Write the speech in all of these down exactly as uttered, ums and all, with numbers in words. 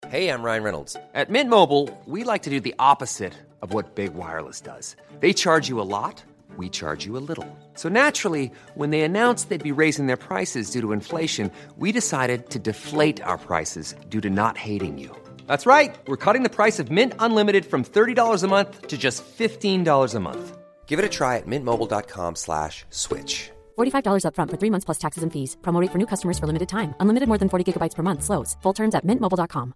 Hey, I'm Ryan Reynolds. At Mint Mobile, we like to do the opposite of what Big Wireless does. They charge you a lot, we charge you a little. So naturally, when they announced they'd be raising their prices due to inflation, we decided to deflate our prices due to not hating you. That's right. We're cutting the price of Mint Unlimited from thirty dollars a month to just fifteen dollars a month. Give it a try at mintmobile.com slash switch. forty-five dollars up front for three months plus taxes and fees. Promo rate for new customers for limited time. Unlimited more than forty gigabytes per month. Slows full terms at mint mobile dot com.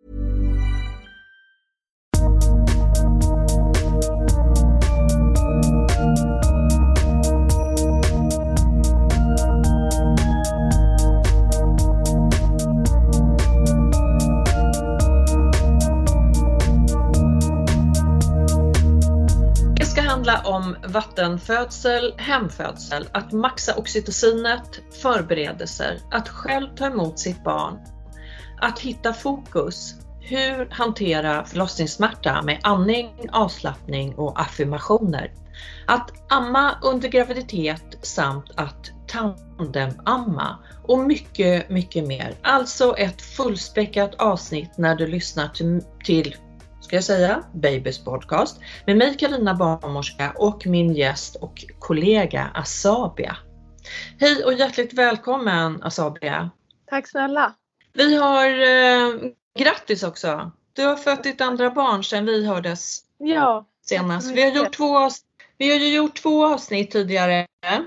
Handla om vattenfödsel, hemfödsel, att maxa oxytocinet, förberedelser, att själv ta emot sitt barn, att hitta fokus, hur hantera förlossningssmärta med andning, avslappning och affirmationer, att amma under graviditet samt att tandemamma och mycket, mycket mer. Alltså ett fullspäckat avsnitt när du lyssnar till, till ska jag säga, Babys podcast med mig Carina barnmorska och min gäst och kollega Asabia. Hej och hjärtligt välkommen Asabia. Tack snälla. Vi har eh, grattis också. Du har fött ditt andra barn sedan vi hördes ja, senast. Vi har, gjort två, vi har ju gjort två avsnitt tidigare.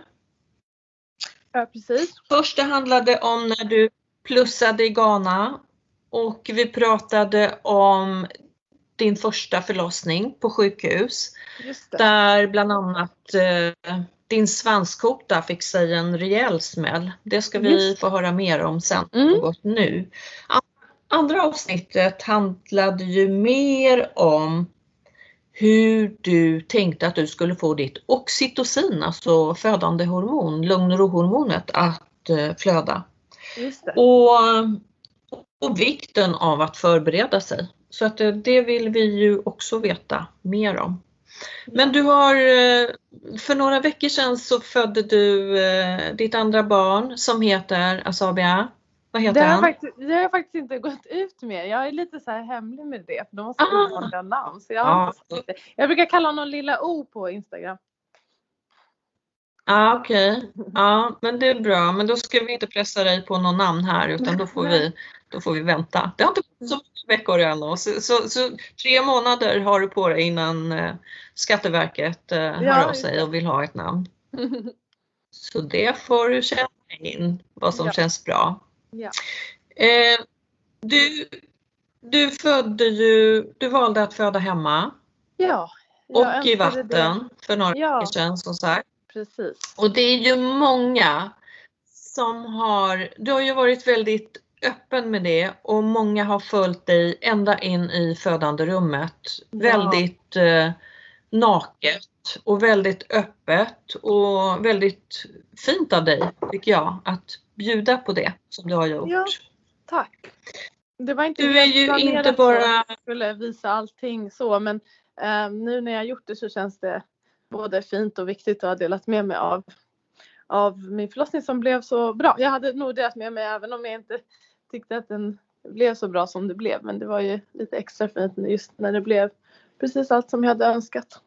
Ja, precis. Första handlade om när du plussade i Ghana och vi pratade om din första förlossning på sjukhus. Just det. Där bland annat eh, din svanskota fick sig en rejäl smäll. Det ska vi Just. få höra mer om sen. Mm. Nu. Andra avsnittet handlade ju mer om hur du tänkte att du skulle få ditt oxytocin, alltså födande hormon, lugn- och ro-hormonet att eh, flöda. Just det. Och, och vikten av att förbereda sig. Så att det vill vi ju också veta mer om. Men du har, för några veckor sedan så födde du ditt andra barn som heter Asabia. Vad heter det har han? Faktiskt, det har jag faktiskt inte gått ut med. Jag är lite så här hemlig med det. För de måste ah. ha namn. Så jag, har ja. inte jag brukar kalla honom Lilla O på Instagram. Ja ah, okej. Okay. Ja men det är bra. Men då ska vi inte pressa dig på någon namn här. Utan då får vi, då får vi vänta. Det har inte gått så många veckor än. Så, så, så tre månader har du på dig innan eh, Skatteverket eh, ja, hör av sig och vill ha ett namn. Så det får du känna in. Vad som ja. känns bra. Ja. Eh, du, du födde ju, du valde att föda hemma. Ja. Och i vatten det. för några ja. veckor sedan som sagt. Precis. Och det är ju många som har, du har ju varit väldigt öppen med det och många har följt dig ända in i födande rummet. Ja. Väldigt eh, naket och väldigt öppet och väldigt fint av dig tycker jag att bjuda på det som du har gjort. Ja, tack. Det var inte du är ju inte bara att jag skulle visa allting så men eh, nu när jag gjort det så känns det både fint och viktigt att ha delat med mig av, av min förlossning som blev så bra. Jag hade nog delat med mig även om jag inte tyckte att den blev så bra som det blev. Men det var ju lite extra fint just när det blev precis allt som jag hade önskat.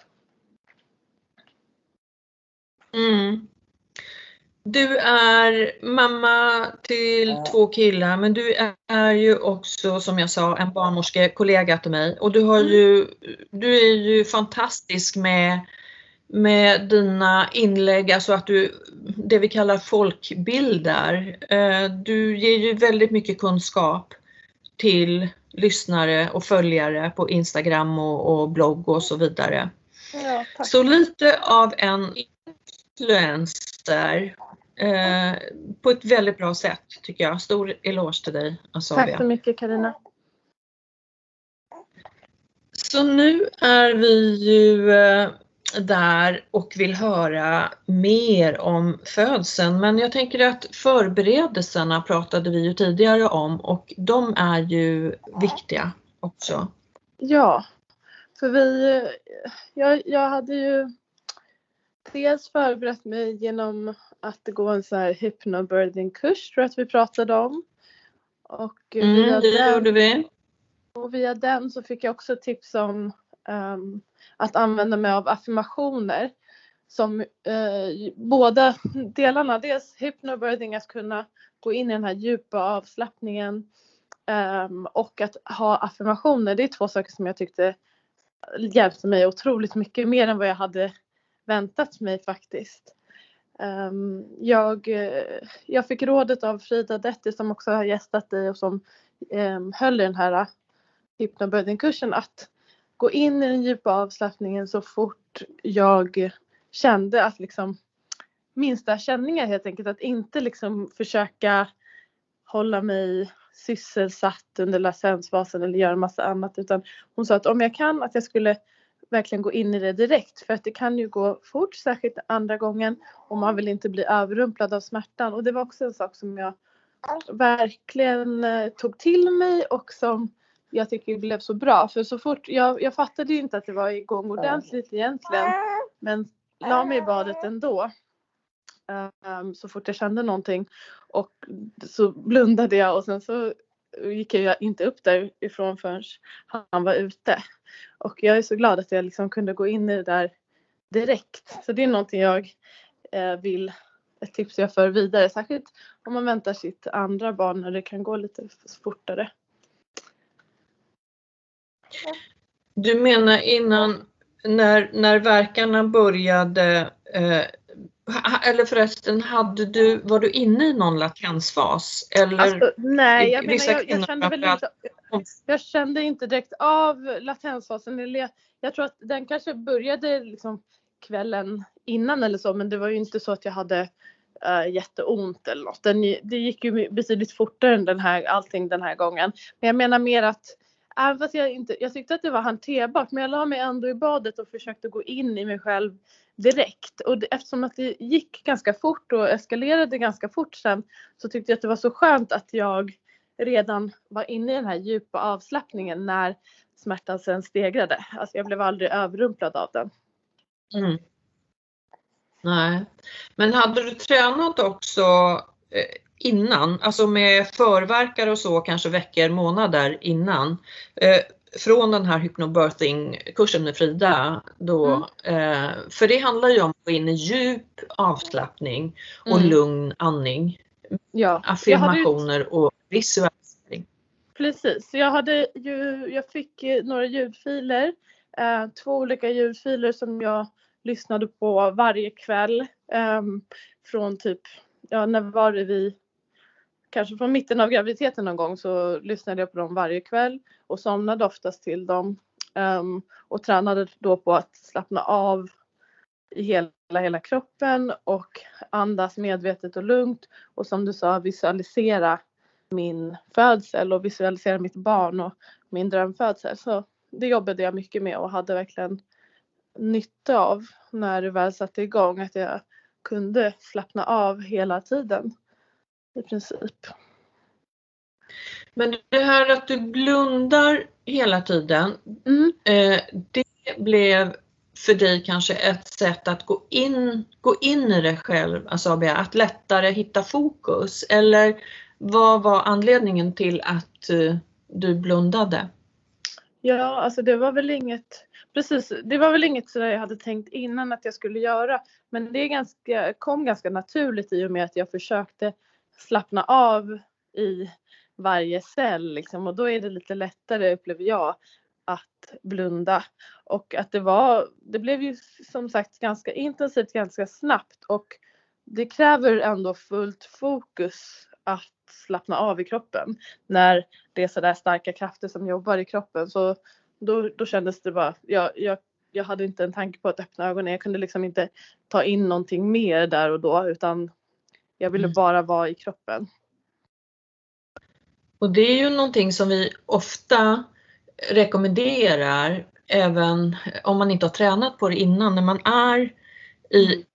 Mm. Du är mamma till ja. två killar men du är ju också som jag sa en barnmorske kollega till mig och du har mm. ju du är ju fantastisk med med dina inlägg alltså att du det vi kallar folkbildar. Du ger ju väldigt mycket kunskap till lyssnare och följare på Instagram och, och blogg och så vidare. Ja, tack. Så lite av en influencer eh, på ett väldigt bra sätt tycker jag. Stor eloge till dig Asabia. Tack så mycket Carina. Så nu är vi ju eh, där och vill höra mer om födseln. Men jag tänker att förberedelserna pratade vi ju tidigare om och de är ju viktiga också. Ja, för vi, jag, jag hade ju dels förberett mig genom att gå en så här hypnobirthing-kurs tror jag att vi pratade om. Och Mm, via det den, gjorde vi. och via den så fick jag också tips om um, att använda mig av affirmationer. Som eh, båda delarna, dels hypnobirthing, att kunna gå in i den här djupa avslappningen um, och att ha affirmationer. Det är två saker som jag tyckte hjälpte mig otroligt mycket, mer än vad jag hade väntat mig faktiskt. Um, jag, jag fick rådet av Frida Detti, som också har gästat dig och som um, höll i den här hypnobirthing-kursen, att gå in i den djupa avslappningen så fort jag kände att liksom minsta känningar, helt enkelt, att inte liksom försöka hålla mig sysselsatt under latensfasen eller göra en massa annat, utan hon sa att om jag kan, att jag skulle verkligen gå in i det direkt, för att det kan ju gå fort, särskilt andra gången, och man vill inte bli överrumplad av smärtan. Och det var också en sak som jag verkligen tog till mig och som jag tycker blev så bra. För så fort, jag, jag fattade ju inte att det var igång ordentligt egentligen, men la mig i badet ändå. Um, så fort jag kände någonting, och så blundade jag, och sen så gick jag inte upp därifrån förrän han var ute. Och jag är så glad att jag liksom kunde gå in i det där direkt. Så det är någonting jag eh, vill, ett tips jag för vidare, särskilt om man väntar sitt andra barn, när det kan gå lite fortare. Du menar innan, när, när verkarna började, eh, eller förresten, hade du, var du inne i någon latensfas? Eller, alltså, nej, jag, menar, jag, jag, kände väl inte, jag kände inte direkt av latensfasen. Eller jag, jag tror att den kanske började liksom kvällen innan eller så, men det var ju inte så att jag hade äh, jätteont eller något. Den, det gick ju betydligt fortare än den här, allting den här gången. Men jag menar mer att även fast jag inte, jag tyckte att det var hanterbart, men jag la mig ändå i badet och försökte gå in i mig själv direkt. Och det, eftersom att det gick ganska fort och eskalerade ganska fort sen, så tyckte jag att det var så skönt att jag redan var inne i den här djupa avslappningen när smärtan sen stegrade. Alltså jag blev aldrig överrumplad av den. Mm. Nej. Men hade du tränat också eh, innan, alltså med förverkare och så, kanske veckor, månader innan, eh, från den här hypnobirthing-kursen med Frida då, mm. eh, för det handlar ju om att gå in i djup avslappning och mm. lugn andning, ja. affirmationer ju... och visualisering. Precis, jag hade ju, jag fick några ljudfiler, eh, två olika ljudfiler som jag lyssnade på varje kväll, eh, från typ, ja, när var det vi kanske från mitten av graviditeten någon gång, så lyssnade jag på dem varje kväll och somnade oftast till dem. Um, och tränade då på att slappna av i hela, hela kroppen och andas medvetet och lugnt. Och som du sa, visualisera min födsel och visualisera mitt barn och min drömfödsel. Så det jobbade jag mycket med och hade verkligen nytta av när det väl satte igång. Att jag kunde slappna av hela tiden. I princip. Men det här att du blundar hela tiden, mm. eh, det blev för dig kanske ett sätt att gå in, gå in i det själv, alltså att lättare hitta fokus, eller vad var anledningen till att eh, du blundade? Ja, alltså det var väl inget, precis, det var väl inget så jag hade tänkt innan att jag skulle göra, men det är ganska, kom ganska naturligt i och med att jag försökte slappna av i varje cell liksom, och då är det lite lättare, upplever jag, att blunda. Och att det var, det blev ju som sagt ganska intensivt, ganska snabbt, och det kräver ändå fullt fokus att slappna av i kroppen när det är så där starka krafter som jobbar i kroppen. Så då, då kändes det bara, jag, jag, jag hade inte en tanke på att öppna ögonen, jag kunde liksom inte ta in någonting mer där och då, utan jag ville bara vara i kroppen. Och det är ju någonting som vi ofta rekommenderar, även om man inte har tränat på det innan, när man är i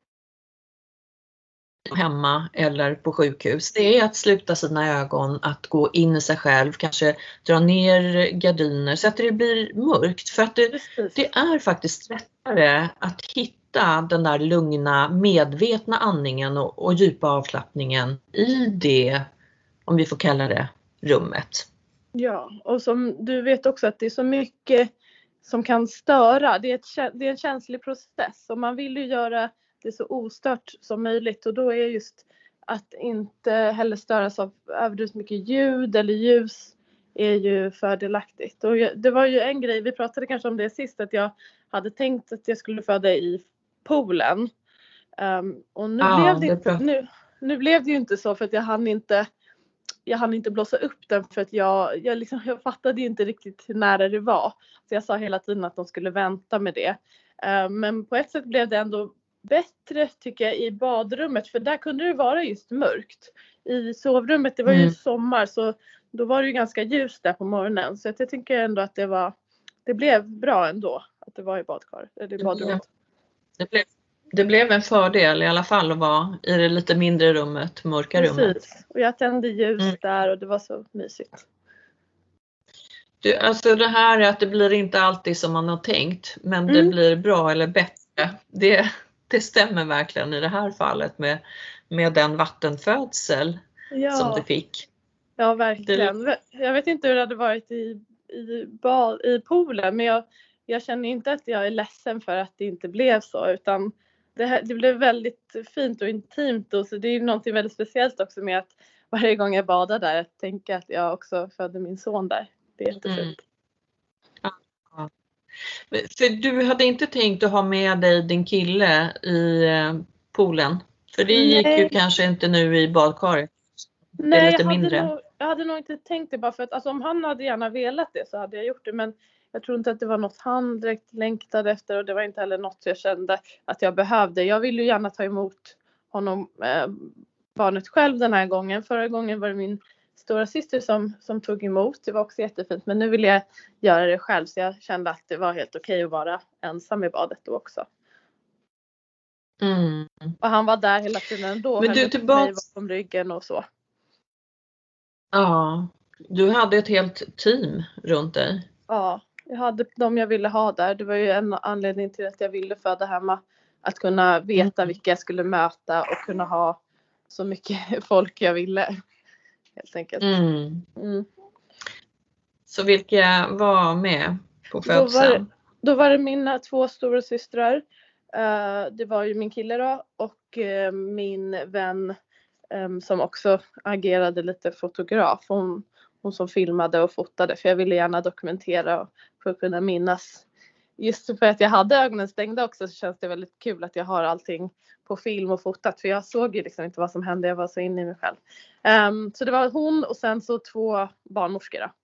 hemma eller på sjukhus. Det är att sluta sina ögon, att gå in i sig själv, kanske dra ner gardiner så att det blir mörkt. För att det, det är faktiskt lättare att hitta den där lugna, medvetna andningen och, och djupa avslappningen i det, om vi får kalla det, rummet. Ja, och som du vet också att det är så mycket som kan störa. Det är, ett, det är en känslig process och man vill ju göra det så ostört som möjligt. Och då är just att inte heller störas av överdrivet mycket ljud eller ljus är ju fördelaktigt. Och det var ju en grej, vi pratade kanske om det sist, att jag hade tänkt att jag skulle föda i poolen. Um, och nu, Ja, blev det, det nu, nu blev det ju inte så för att jag hann inte jag hann inte blåsa upp den för att jag, jag, liksom, jag fattade ju inte riktigt hur nära det var. Så jag sa hela tiden att de skulle vänta med det. Uh, men på ett sätt blev det ändå bättre tycker jag i badrummet. För där kunde det vara just mörkt. I sovrummet, det var ju mm. sommar så då var det ju ganska ljust där på morgonen. Så jag tycker ändå att det var, det blev bra ändå att det var i badkar, eller i badrummet. Det blev, det blev en fördel i alla fall att vara i det lite mindre rummet, mörka Precis. rummet. Och jag tände ljus Mm. där och det var så mysigt. Du, alltså det här är att det blir inte alltid som man har tänkt, men det Mm. blir bra eller bättre. Det, det stämmer verkligen i det här fallet med, med den vattenfödsel Ja. som du fick. Ja, verkligen. Jag vet inte hur det hade varit i, i, bad, i poolen. Men jag, jag känner inte att jag är ledsen för att det inte blev så. Utan det, här, det blev väldigt fint och intimt. Och så det är något väldigt speciellt också med att varje gång jag badar där. Jag tänker att jag också födde min son där. Det är jättefint. Mm. Ja. För du hade inte tänkt att ha med dig din kille i poolen? För det gick Nej. ju kanske inte nu i badkaret. Nej, lite jag hade, mindre. nog, jag hade nog inte tänkt det bara för att alltså, om han hade gärna velat det så hade jag gjort det. Men jag tror inte att det var något han direkt längtade efter och det var inte heller något jag kände att jag behövde. Jag ville ju gärna ta emot honom, eh, barnet själv den här gången. Förra gången var det min stora syster som, som tog emot. Det var också jättefint. Men nu vill jag göra det själv så jag kände att det var helt okej att vara ensam i badet då också. Mm. Och han var där hela tiden då. Men du tillbaka... mig bakom ryggen och så. Ja, du hade ett helt team runt dig. Ja, jag hade de jag ville ha där. Det var ju en anledning till att jag ville föda hemma. Att kunna veta vilka jag skulle möta och kunna ha så mycket folk jag ville. Helt enkelt. Mm. Mm. Så vilka var med på Då var, det, födseln? då var det mina två stora systrar. Uh, det var ju min kille då. Och uh, min vän um, som också agerade lite fotograf. Hon, hon som filmade och fotade. För jag ville gärna dokumentera och för att kunna minnas. Just för att jag hade ögonen stängda också så känns det väldigt kul att jag har allting på film och fotat. För jag såg ju liksom inte vad som hände. Jag var så inne i mig själv. Um, så det var hon och sen så två barnmorskor då.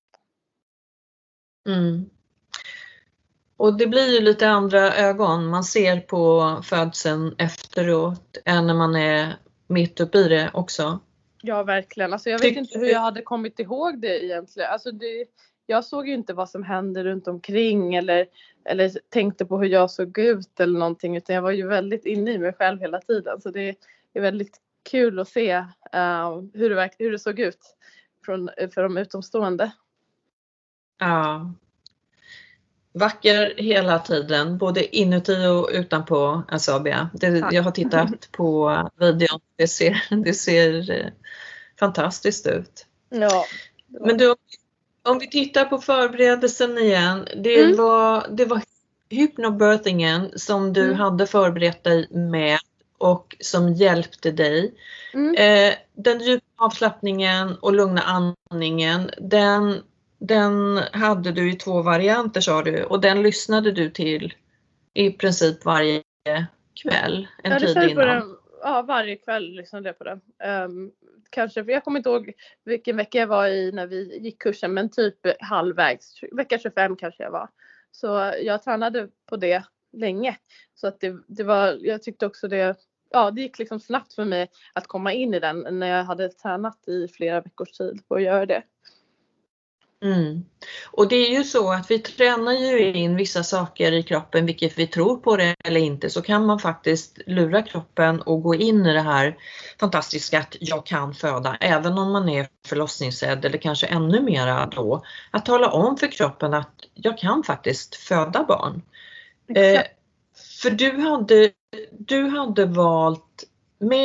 Mm. Och det blir ju lite andra ögon man ser på födseln efteråt än när man är mitt uppe i det också. Ja, verkligen. Alltså jag vet inte hur jag hade kommit ihåg det egentligen. Alltså det, jag såg ju inte vad som hände runt omkring eller, eller tänkte på hur jag såg ut eller någonting. Utan jag var ju väldigt inne i mig själv hela tiden. Så det är väldigt kul att se uh, hur, det, hur det såg ut från, för de utomstående. Ja. Vacker hela tiden, både inuti och utanpå Asabia. Det, jag har tittat på videon, det ser, det ser eh, fantastiskt ut. Ja. Men du, om vi tittar på förberedelsen igen, det Mm. var, det var hypnobirthingen som du Mm. hade förberett dig med och som hjälpte dig. Mm. Eh, den djupa avslappningen och lugna andningen, den Den hade du i två varianter sa du och den lyssnade du till i princip varje kväll en Jag tid lyssnade på innan. den, ja, varje kväll lyssnade jag på den. Um, kanske, för jag kommer inte ihåg vilken vecka jag var i när vi gick kursen men typ halvvägs, vecka tjugofem kanske jag var. Så jag tränade på det länge. Så att det, det var, jag tyckte också det, ja det gick liksom snabbt för mig att komma in i den när jag hade tränat i flera veckors tid på att göra det. Mm. Och det är ju så att vi tränar ju in vissa saker i kroppen, vilket vi tror på det eller inte, så kan man faktiskt lura kroppen och gå in i det här fantastiska att jag kan föda, även om man är förlossningsrädd eller kanske ännu mera då, att tala om för kroppen att jag kan faktiskt föda barn. Eh, för du hade, du hade valt med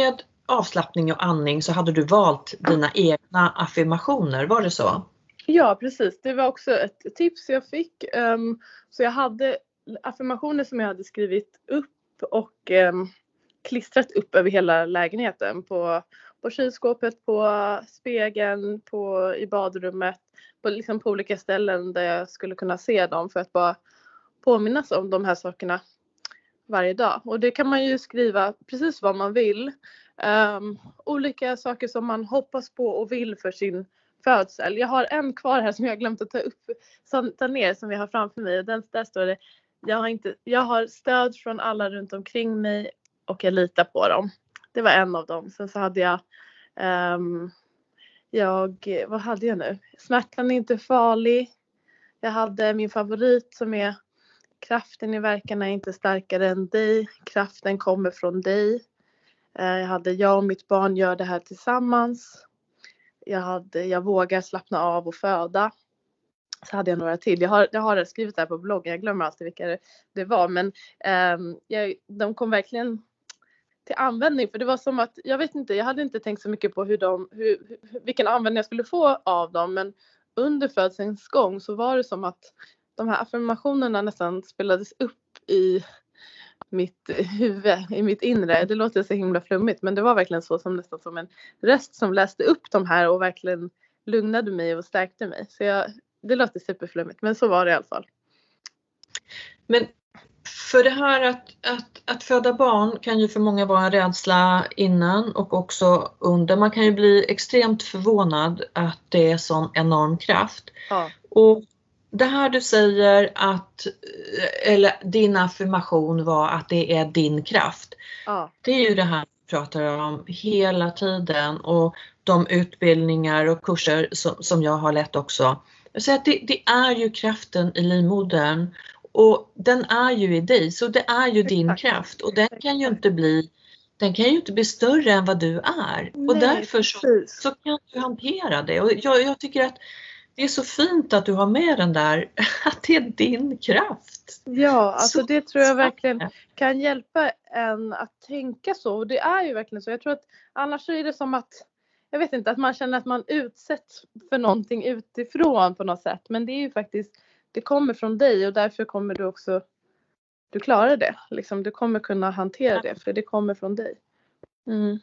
avslappning och andning så hade du valt dina egna affirmationer, var det så? Ja, precis. Det var också ett tips jag fick. Um, så jag hade affirmationer som jag hade skrivit upp och um, klistrat upp över hela lägenheten. På, på kylskåpet, på spegeln, på, i badrummet. På, liksom på olika ställen där jag skulle kunna se dem för att bara påminnas om de här sakerna varje dag. Och det kan man ju skriva precis vad man vill. Um, olika saker som man hoppas på och vill för sin födsel. Jag har en kvar här som jag har glömt att ta upp, ta ner, som jag har framför mig. Den, där står det, jag har, inte, jag har stöd från alla runt omkring mig och jag litar på dem. Det var en av dem. Sen så hade jag, um, jag vad hade jag nu? Smärtan är inte farlig. Jag hade min favorit som är kraften i verkarna är inte starkare än dig. Kraften kommer från dig. Jag hade jag och mitt barn gör det här tillsammans. Jag, hade, jag vågar slappna av och föda. Så hade jag några till. Jag har, jag har skrivit det här på bloggen. Jag glömmer alltid vilka det, det var. Men um, jag, de kom verkligen till användning. För det var som att, jag vet inte, jag hade inte tänkt så mycket på hur de, hur, vilken användning jag skulle få av dem. Men under födselns gång så var det som att de här affirmationerna nästan spelades upp i mitt huvud, i mitt inre. Det låter så himla flummigt, men det var verkligen så, som nästan som en röst som läste upp de här och verkligen lugnade mig och stärkte mig. Så jag, det låter superflummigt, men så var det i alla fall. Men för det här att, att, att föda barn kan ju för många vara en rädsla innan och också under. Man kan ju bli extremt förvånad att det är sån enorm kraft. Ja. Och det här du säger att, eller din affirmation var att det är din kraft. Ja. Det är ju det här vi pratar om hela tiden och de utbildningar och kurser som, som jag har lett också. Jag säger att det, det är ju kraften i livmodern och den är ju i dig, så det är ju din Exakt. kraft och den kan ju inte bli, den kan ju inte bli större än vad du är. Nej, och därför så, precis. så kan du hantera det och jag, jag tycker att det är så fint att du har med den där, att det är din kraft. Ja, alltså Så det tror jag starkt. verkligen kan hjälpa en att tänka så. Och det är ju verkligen så. Jag tror att annars är det som att, jag vet inte, att man känner att man utsätts för någonting utifrån på något sätt. Men det är ju faktiskt, det kommer från dig och därför kommer du också, du klarar det. Liksom, du kommer kunna hantera det för det kommer från dig. Mm.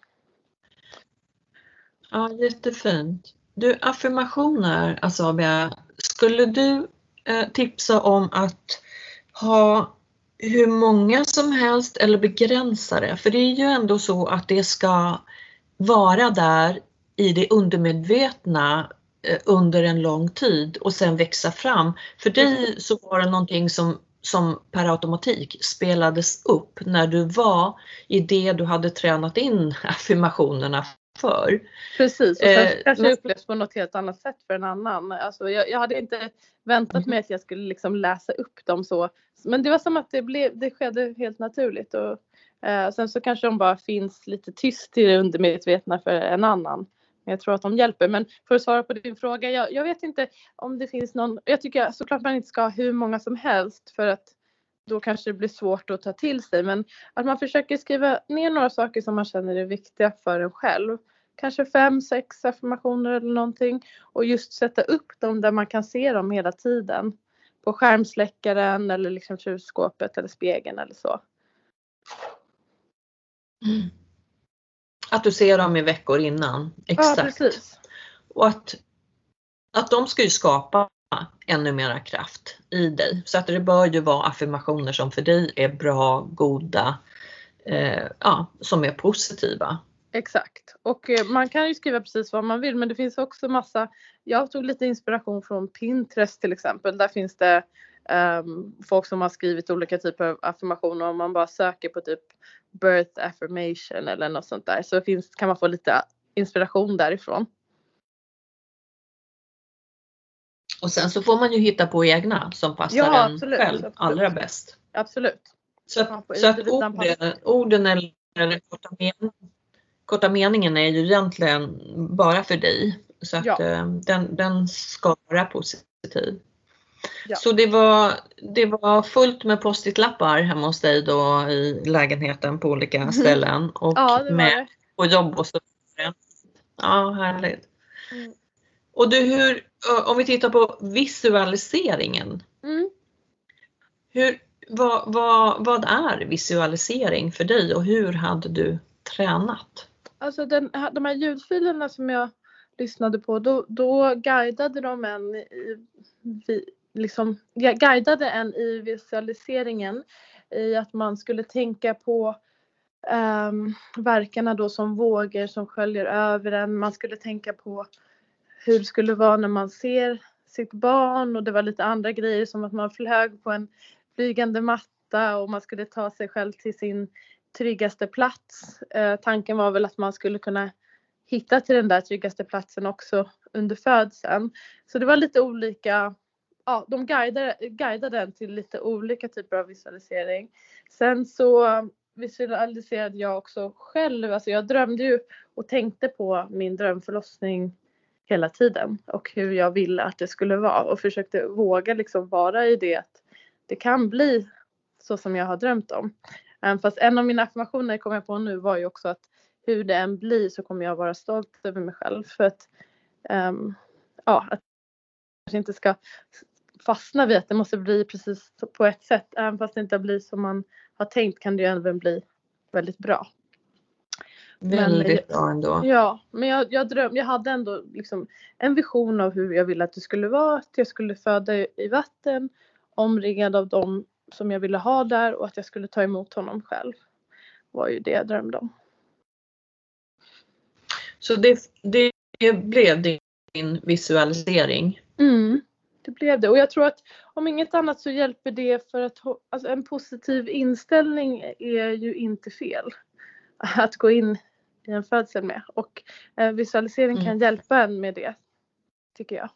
Ja, jättefint. Du, affirmationer, Asabia, skulle du eh, tipsa om att ha hur många som helst eller begränsa det? För det är ju ändå så att det ska vara där i det undermedvetna eh, under en lång tid och sen växa fram. För dig så var det någonting som, som per automatik spelades upp när du var i det du hade tränat in affirmationerna för. Precis, och sen Eh, kanske men- det upplevs på något helt annat sätt för en annan. Alltså jag, jag hade inte väntat mig att jag skulle liksom läsa upp dem så. Men det var som att det, blev, det skedde helt naturligt. Och, eh, sen så kanske de bara finns lite tyst i det undermedvetna för en annan. Men jag tror att de hjälper. Men för att svara på din fråga, jag, jag vet inte om det finns någon. Jag tycker såklart man inte ska ha hur många som helst för att då kanske det blir svårt att ta till sig. Men att man försöker skriva ner några saker som man känner är viktiga för en själv. Kanske fem, sex affirmationer eller någonting. Och just sätta upp dem där man kan se dem hela tiden. På skärmsläckaren eller liksom kylskåpet eller spegeln eller så. Mm. Att du ser dem i veckor innan. Exakt. Ja, precis. Och att, att de ska ju skapa ännu mera kraft i dig. Så att det bör ju vara affirmationer som för dig är bra, goda, eh, ja, som är positiva. Exakt. Och eh, man kan ju skriva precis vad man vill. Men det finns också massa. Jag tog lite inspiration från Pinterest till exempel. Där finns det um, folk som har skrivit olika typer av affirmationer. Om man bara söker på typ birth affirmation eller något sånt där. Så finns, kan man få lite inspiration därifrån. Och sen så får man ju hitta på egna som passar Ja, en absolut, själv absolut. allra bäst. Absolut. Så Man att, får så att individanpassa. orden, orden eller, eller korta, men, korta meningen är ju egentligen bara för dig. Så att Ja. eh, den, den ska vara positiv. Ja. Så det var, det var fullt med post-it-lappar hemma hos dig då i lägenheten på olika ställen. Och Ja, det var med det. på jobb och så vidare. Ja, härligt. Mm. Och du, hur, om vi tittar på visualiseringen. Mm. Hur, vad, vad, vad är visualisering för dig och hur hade du tränat? Alltså den, de här ljudfilerna som jag lyssnade på, då, då guidade de en i, vi, liksom, jag guidade en i visualiseringen i att man skulle tänka på um, verkarna då som vågor som sköljer över en. Man skulle tänka på hur det skulle vara när man ser sitt barn, och det var lite andra grejer som att man flög på en flygande matta och man skulle ta sig själv till sin tryggaste plats. Eh, tanken var väl att man skulle kunna hitta till den där tryggaste platsen också under födseln. Så det var lite olika, ja, de guidade, guidade den till lite olika typer av visualisering. Sen så visualiserade jag också själv, alltså jag drömde ju och tänkte på min drömförlossning hela tiden och hur jag ville att det skulle vara och försökte våga liksom vara i det att det kan bli så som jag har drömt om. Um, fast en av mina affirmationer kom jag på nu var ju också att hur det än blir så kommer jag vara stolt över mig själv. För att, um, ja, att jag inte ska fastna vid att det måste bli precis på ett sätt. Även fast det inte blir som man har tänkt kan det ju även bli väldigt bra. Väldigt men, bra ändå. Ja, men jag, jag, dröm, jag hade ändå liksom en vision av hur jag ville att det skulle vara. Att jag skulle föda i, i vatten, omringad av dem som jag ville ha där, och att jag skulle ta emot honom själv. Var ju det jag drömde om. Så det, det blev din visualisering? Mm, det blev det. Och jag tror att om inget annat så hjälper det, för att alltså en positiv inställning är ju inte fel att gå in i en födsel med. Och eh, visualisering mm. kan hjälpa en med det, tycker jag.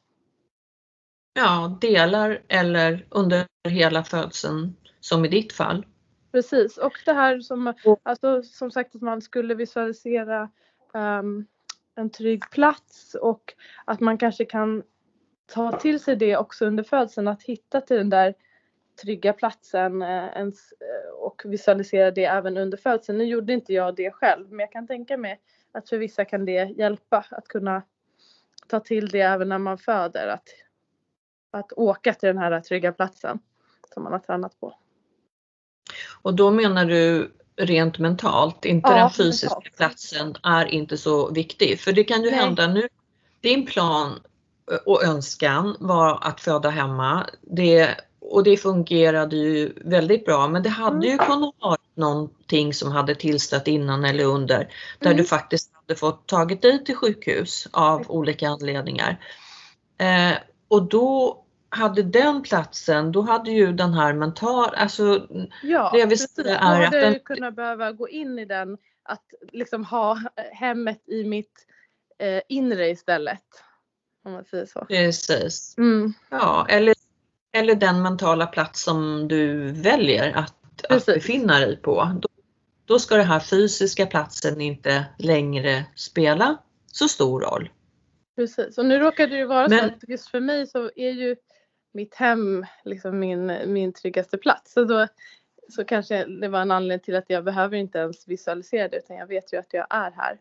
Ja, delar eller under hela födseln som i ditt fall. Precis, och det här som, alltså, som sagt att man skulle visualisera um, en trygg plats, och att man kanske kan ta till sig det också under födseln, att hitta till den där trygga platsen eh, ens, eh, och visualisera det även under födseln. Nu gjorde inte jag det själv, men jag kan tänka mig att för vissa kan det hjälpa att kunna ta till det även när man föder, att Att åka till den här trygga platsen som man har tränat på. Och då menar du rent mentalt, inte ja, den fysiska mentalt. Platsen är inte så viktig. För det kan ju Nej. hända nu, din plan och önskan var att föda hemma. Det, och det fungerade ju väldigt bra, men det hade mm. ju kunnat vara någonting som hade tillstött innan eller under. Där mm. du faktiskt hade fått tagit dig till sjukhus av mm. olika anledningar. Eh, Och då hade den platsen, då hade ju den här mental, alltså ja, det jag vill säga är att den... den... kunna behöva gå in i den, att liksom ha hemmet i mitt eh, inre istället, om man säger så. Precis. Mm. Ja, eller, eller den mentala plats som du väljer att, att befinna dig på. Då, då ska den här fysiska platsen inte längre spela så stor roll. Precis, och nu råkar det ju vara Men, så att just för mig så är ju mitt hem liksom min, min tryggaste plats. Så då så kanske det var en anledning till att jag behöver inte ens visualisera det, utan jag vet ju att jag är här.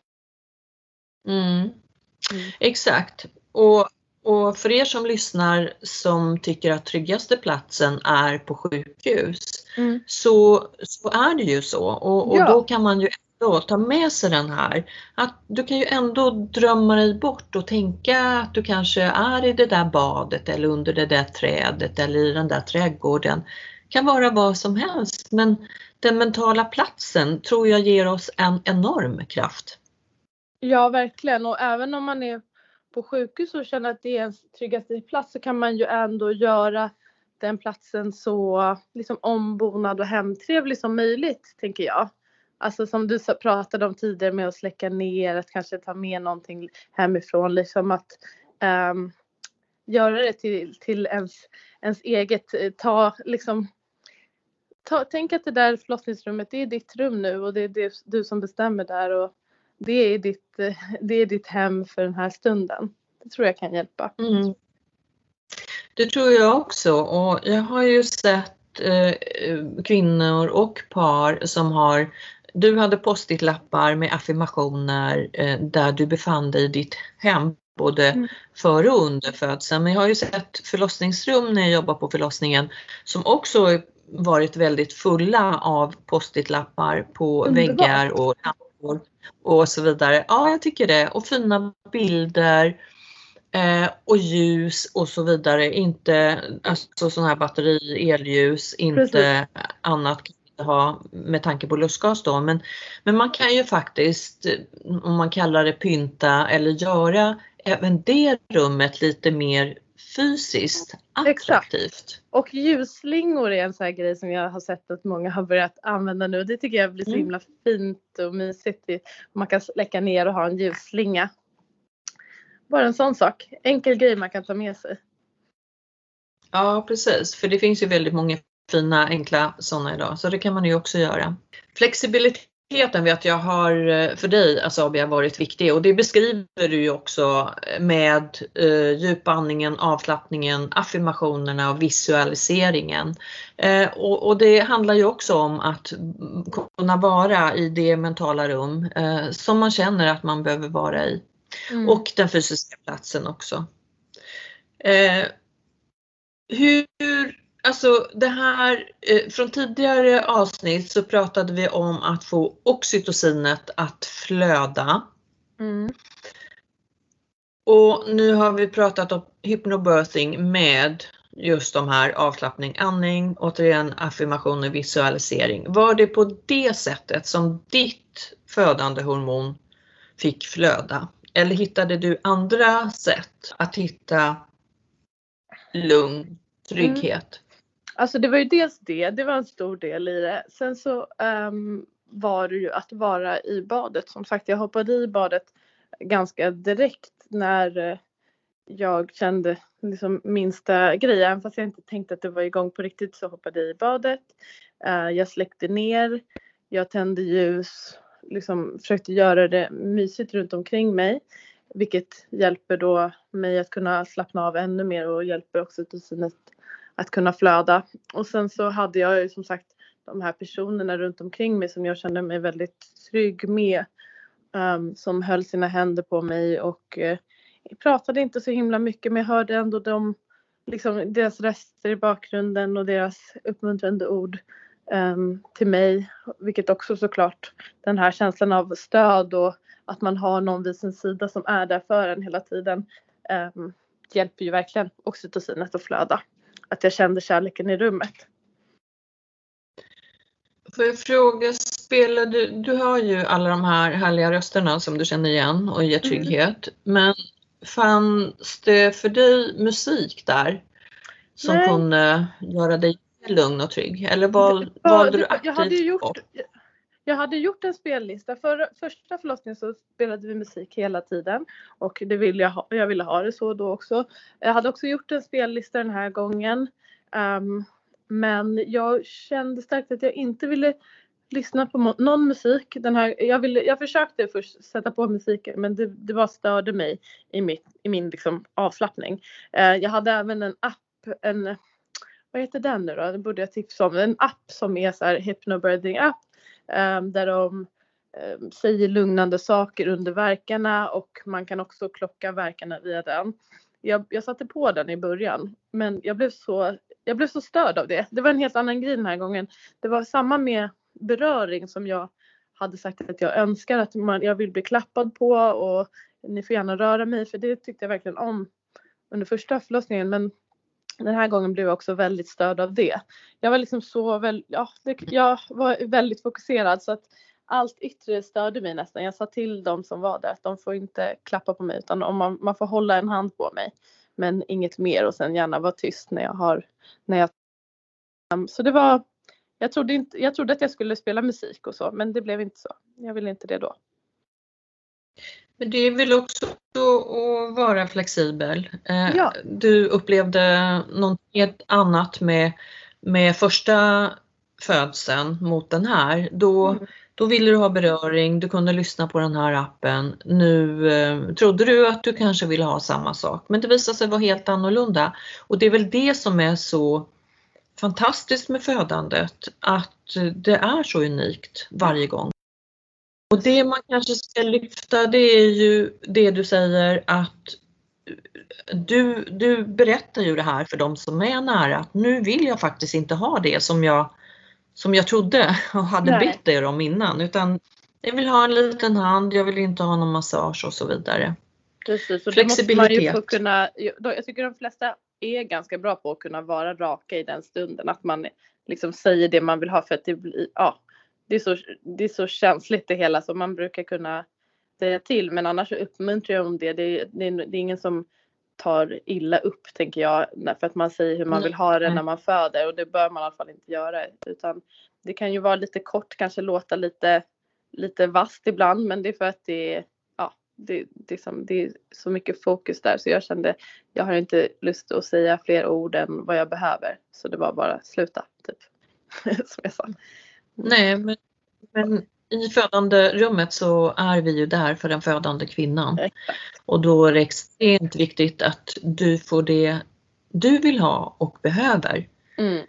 Mm. Mm. Exakt. Och, och för er som lyssnar som tycker att tryggaste platsen är på sjukhus mm. så, så är det ju så. Och, och ja. Då kan man ju då ta med sig den här, att du kan ju ändå drömma dig bort och tänka att du kanske är i det där badet eller under det där trädet eller i den där trädgården. Kan vara vad som helst, men den mentala platsen tror jag ger oss en enorm kraft. Ja, verkligen, och även om man är på sjukhus och känner att det är ens tryggaste plats, så kan man ju ändå göra den platsen så liksom ombonad och hemtrevlig som möjligt, tänker jag. Alltså som du pratade om tidigare med att släcka ner, att kanske ta med någonting hemifrån. Liksom att um, göra det till, till ens, ens eget. Ta, liksom, ta, tänk att det där förlossningsrummet, det är ditt rum nu, och det är det, du som bestämmer där. Och det är, ditt, det är ditt hem för den här stunden. Det tror jag kan hjälpa. Mm. Det tror jag också, och jag har ju sett kvinnor och par som har du hade post-it-lappar med affirmationer eh, där du befann dig i ditt hem både mm. före och under födseln. Men jag har ju sett förlossningsrum när jag jobbar på förlossningen som också varit väldigt fulla av post-it-lappar på mm, väggar och lampor och så vidare. Ja, jag tycker det. Och fina bilder eh, och ljus och så vidare. Inte alltså sådana här batteri, elljus, inte Precis. Annat kan man ha med tanke på lustgas då. Men, men man kan ju faktiskt, om man kallar det pynta eller göra även det rummet lite mer fysiskt attraktivt. Exakt. Och ljusslingor är en sån här grej som jag har sett att många har börjat använda nu. Det tycker jag blir så himla fint och mysigt. Man kan släcka ner och ha en ljusslinga. Bara en sån sak. Enkel grej man kan ta med sig. Ja, precis. För det finns ju väldigt många fina, enkla sådana idag. Så det kan man ju också göra. Flexibilitet. Vet jag har för dig, Asabia, varit viktig, och det beskriver du ju också med eh, djupandningen, avslappningen, affirmationerna och visualiseringen. Eh, och, och det handlar ju också om att kunna vara i det mentala rum eh, som man känner att man behöver vara i. Mm. Och den fysiska platsen också. Eh, hur Alltså det här, från tidigare avsnitt så pratade vi om att få oxytocinet att flöda. Mm. Och nu har vi pratat om hypnobirthing med just de här avslappning, andning, återigen affirmation och visualisering. Var det på det sättet som ditt födande hormon fick flöda? Eller hittade du andra sätt att hitta lugn, trygghet? Mm. Alltså det var ju dels det, det var en stor del i det. Sen så um, var det ju att vara i badet. Som sagt, jag hoppade i badet ganska direkt när uh, jag kände liksom minsta grejen. Fast jag inte tänkte att det var igång på riktigt, så hoppade jag i badet. Uh, jag släckte ner, jag tände ljus, liksom försökte göra det mysigt runt omkring mig. Vilket hjälper då mig att kunna slappna av ännu mer och hjälper också oxytocinet att kunna flöda. Och sen så hade jag ju som sagt de här personerna runt omkring mig som jag kände mig väldigt trygg med. Um, som höll sina händer på mig och uh, pratade inte så himla mycket, men jag hörde ändå dem, liksom, deras röster i bakgrunden och deras uppmuntrande ord um, till mig. Vilket också såklart den här känslan av stöd och att man har någon vid sin sida som är där för en hela tiden um, hjälper ju verkligen oxytocinet att flöda. Att jag kände kärleken i rummet. Får jag fråga, spelar du, du har ju alla de här härliga rösterna som du känner igen och ger trygghet. Mm. Men fanns det för dig musik där som Nej. kunde göra dig lugn och trygg? Eller val, ja, valde du aktivt? Jag hade gjort, jag hade gjort en spellista. För första förlossningen så spelade vi musik hela tiden. Och det ville jag, ha, jag ville ha det så då också. Jag hade också gjort en spellista den här gången. Um, men jag kände starkt att jag inte ville lyssna på mo- någon musik. Den här, jag, ville, jag försökte först sätta på musiken, men det, det var störde mig i, mitt, i min liksom, avslappning. Uh, jag hade även en app, en, vad heter den nu då? Det borde jag tipsa om. En app som är så här hypnobirthing app. Um, där de um, säger lugnande saker under verkarna, och man kan också klocka verkarna via den. Jag, jag satte på den i början, men jag blev, så, jag blev så störd av det. Det var en helt annan grej den här gången. Det var samma med beröring som jag hade sagt att jag önskar att man, jag vill bli klappad på, och ni får gärna röra mig, för det tyckte jag verkligen om under första förlossningen. Men den här gången blev jag också väldigt störd av det. Jag var liksom så väl, ja, det, jag var väldigt fokuserad, så att allt yttre störde mig nästan. Jag sa till dem som var där att de får inte klappa på mig, utan om man, man får hålla en hand på mig, men inget mer, och sen gärna vara tyst när jag har när jag så det var jag trodde inte jag trodde att jag skulle spela musik och så, men det blev inte så. Jag ville inte det då. Men det är väl också att vara flexibel. Eh, ja. Du upplevde något helt annat med, med första födseln mot den här. Då, mm. då ville du ha beröring, du kunde lyssna på den här appen. Nu eh, trodde du att du kanske ville ha samma sak, men det visade sig vara helt annorlunda. Och det är väl det som är så fantastiskt med födandet, att det är så unikt varje gång. Och det man kanske ska lyfta, det är ju det du säger att du, du berättar ju det här för de som är nära, att nu vill jag faktiskt inte ha det som jag, som jag trodde och hade Nej. bett er om innan, utan jag vill ha en liten hand, jag vill inte ha någon massage och så vidare. Precis, och det måste man ju Flexibilitet. få kunna, jag tycker de flesta är ganska bra på att kunna vara raka i den stunden, att man liksom säger det man vill ha, för att det blir, ja, det är så, det är så känsligt det hela, så man brukar kunna säga till, men annars så uppmuntrar jag om det. Det är, det är, det är ingen som tar illa upp, tänker jag, för att man säger hur man vill ha det när man föder, och det bör man i alla fall inte göra, utan det kan ju vara lite kort, kanske låta lite lite vast ibland, men det är för att det är, ja, det, det, är som, det är så mycket fokus där, så jag kände, jag har inte lust att säga fler ord än vad jag behöver, så det var bara sluta, typ, som jag sa. Nej, men, men i födande rummet så är vi ju där för den födande kvinnan. Exakt. Och då är det extremt viktigt att du får det du vill ha och behöver. Mm.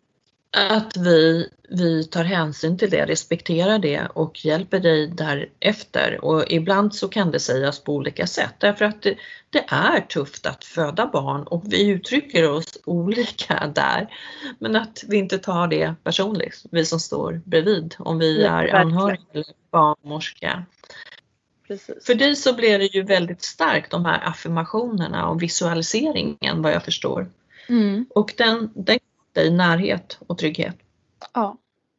Att vi, vi tar hänsyn till det, respekterar det och hjälper dig därefter. Och ibland så kan det sägas på olika sätt, därför att det, det är tufft att föda barn och vi uttrycker oss olika där. Men att vi inte tar det personligt, vi som står bredvid, om vi Ja, är verkligen. anhöriga eller barnmorska. Precis. För dig så blir det ju väldigt starkt, de här affirmationerna och visualiseringen, vad jag förstår. Mm. Och den, den i närhet och trygghet. Ja,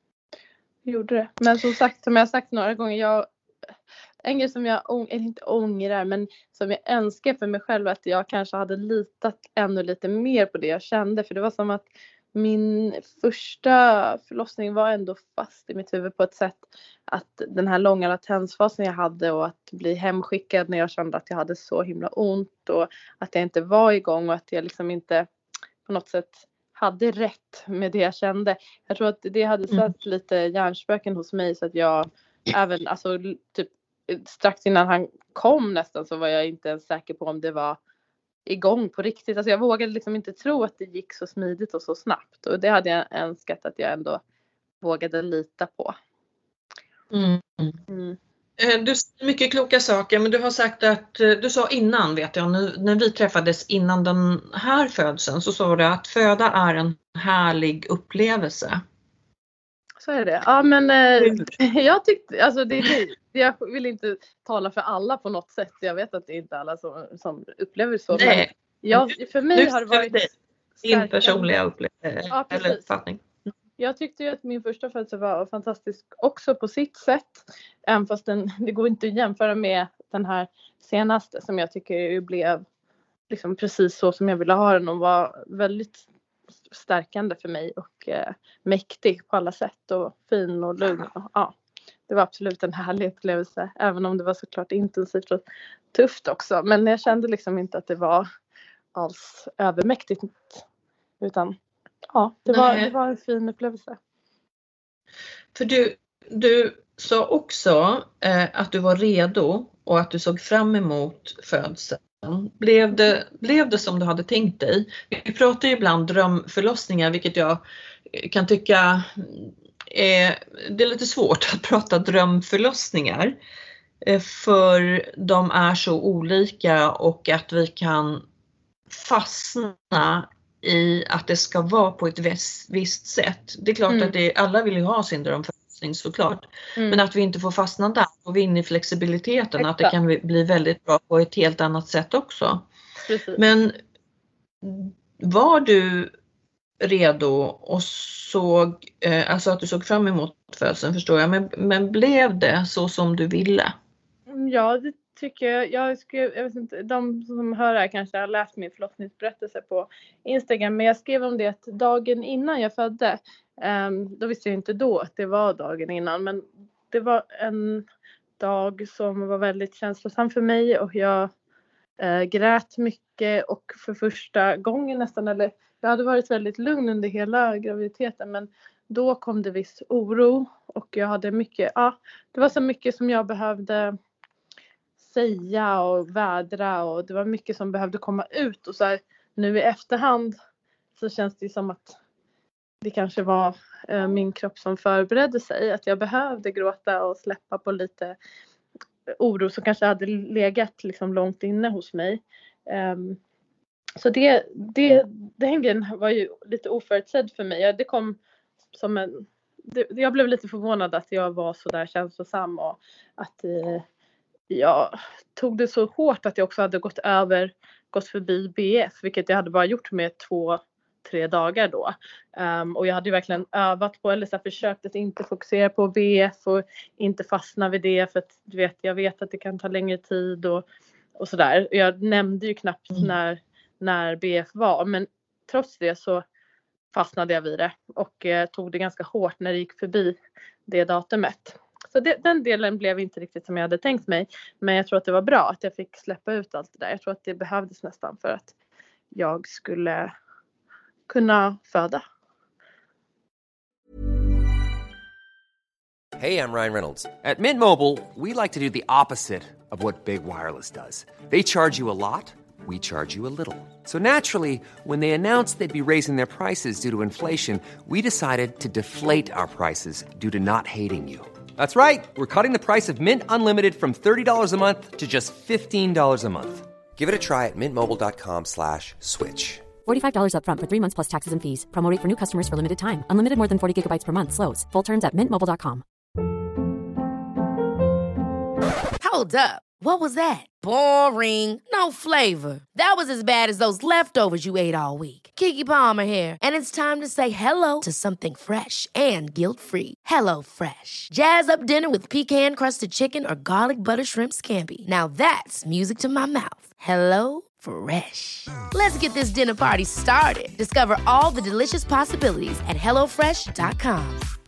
jag gjorde det. Men som sagt, som jag har sagt några gånger, jag, en grej som jag ång, eller inte ångrar, men som jag önskar för mig själv, att jag kanske hade litat ännu lite mer på det jag kände. För det var som att min första förlossning var ändå fast i mitt huvud på ett sätt, att den här långa latensfasen jag hade, och att bli hemskickad när jag kände att jag hade så himla ont, och att jag inte var igång, och att jag liksom inte på något sätt hade rätt med det jag kände. Jag tror att det hade satt mm. lite hjärnspöken hos mig, så att jag även, alltså typ strax innan han kom nästan, så var jag inte ens säker på om det var igång på riktigt. Alltså jag vågade liksom inte tro att det gick så smidigt och så snabbt, och det hade jag önskat att jag ändå vågade lita på. Mm. Mm. Du säger mycket kloka saker, men du har sagt att, du sa innan, vet jag, nu, när vi träffades innan den här födseln, så sa du att föda är en härlig upplevelse. Så är det. Ja, men eh, jag tyckte, alltså det, det, jag vill inte tala för alla på något sätt. Jag vet att det är inte alla som, som upplever så. Nej. Men jag, för mig nu har det varit din personliga upplevelse, ja, eller uppfattning. Jag tyckte ju att min första födsel var fantastisk också på sitt sätt. Även fast den, det går inte att jämföra med den här senaste, som jag tycker blev liksom precis så som jag ville ha den, och var väldigt stärkande för mig och eh, mäktig på alla sätt, och fin och lugn. Och, ja, det var absolut en härlig upplevelse, även om det var såklart intensivt och tufft också. Men jag kände liksom inte att det var alls övermäktigt, utan ja, det var, det var en fin upplevelse. För du, du sa också eh, att du var redo och att du såg fram emot födseln. Blev det, blev det som du hade tänkt dig? Vi pratar ju ibland drömförlossningar, vilket jag kan tycka är, det är lite svårt att prata drömförlossningar. Eh, för de är så olika, och att vi kan fastna i att det ska vara på ett visst, visst sätt. Det är klart mm. att det, alla vill ju ha sin drömförlossning såklart. Mm. Men att vi inte får fastna där och vi är inne i flexibiliteten. Exakt. Att det kan bli väldigt bra på ett helt annat sätt också. Precis. Men var du redo och såg, eh, alltså att du såg fram emot födseln, förstår jag. Men, men blev det så som du ville? Ja, det tycker jag. Jag, skrev, jag vet inte, de som hör här kanske har läst min förlossningsberättelse på Instagram, men jag skrev om det att dagen innan jag födde, um, då visste jag inte då att det var dagen innan, men det var en dag som var väldigt känslosam för mig, och jag uh, grät mycket, och för första gången nästan, eller jag hade varit väldigt lugn under hela graviditeten, men då kom det viss oro, och jag hade mycket, ja, det var så mycket som jag behövde säga och vädra, och det var mycket som behövde komma ut, och så här, nu i efterhand så känns det som att det kanske var eh, min kropp som förberedde sig. Att jag behövde gråta och släppa på lite oro som kanske hade legat liksom långt inne hos mig. Um, så det, det, den grejen var ju lite oförutsedd för mig. Det kom som en... Det, jag blev lite förvånad att jag var så där känslosam och att eh, jag tog det så hårt att jag också hade gått över, gått förbi B F, vilket jag hade bara gjort med två, tre dagar då. Um, och jag hade ju verkligen övat på, eller så här, försökt att inte fokusera på B F och inte fastna vid det, för att du vet, jag vet att det kan ta längre tid och, och sådär. Jag nämnde ju knappt mm. när, när B F var, men trots det så fastnade jag vid det och eh, tog det ganska hårt när det gick förbi det datumet. Så det, den delen blev inte riktigt som jag hade tänkt mig. Men jag tror att det var bra att jag fick släppa ut allt det där. Jag tror att det behövdes nästan för att jag skulle kunna föda. Hey, I'm Ryan Reynolds. At Mint Mobile, we like to do the opposite of what Big Wireless does. They charge you a lot. We charge you a little. So naturally, when they announced they'd be raising their prices due to inflation, we decided to deflate our prices due to not hating you. That's right. We're cutting the price of Mint Unlimited from thirty dollars a month to just fifteen dollars a month. Give it a try at mintmobile.com slash switch. forty-five dollars up front for three months plus taxes and fees. Promo rate for new customers for limited time. Unlimited more than forty gigabytes per month. Slows full terms at mint mobile dot com. Hold up. What was that? Boring. No flavor. That was as bad as those leftovers you ate all week. Keke Palmer here, and it's time to say hello to something fresh and guilt-free. Hello Fresh. Jazz up dinner with pecan-crusted chicken or garlic butter shrimp scampi. Now that's music to my mouth. Hello Fresh. Let's get this dinner party started. Discover all the delicious possibilities at hello fresh dot com.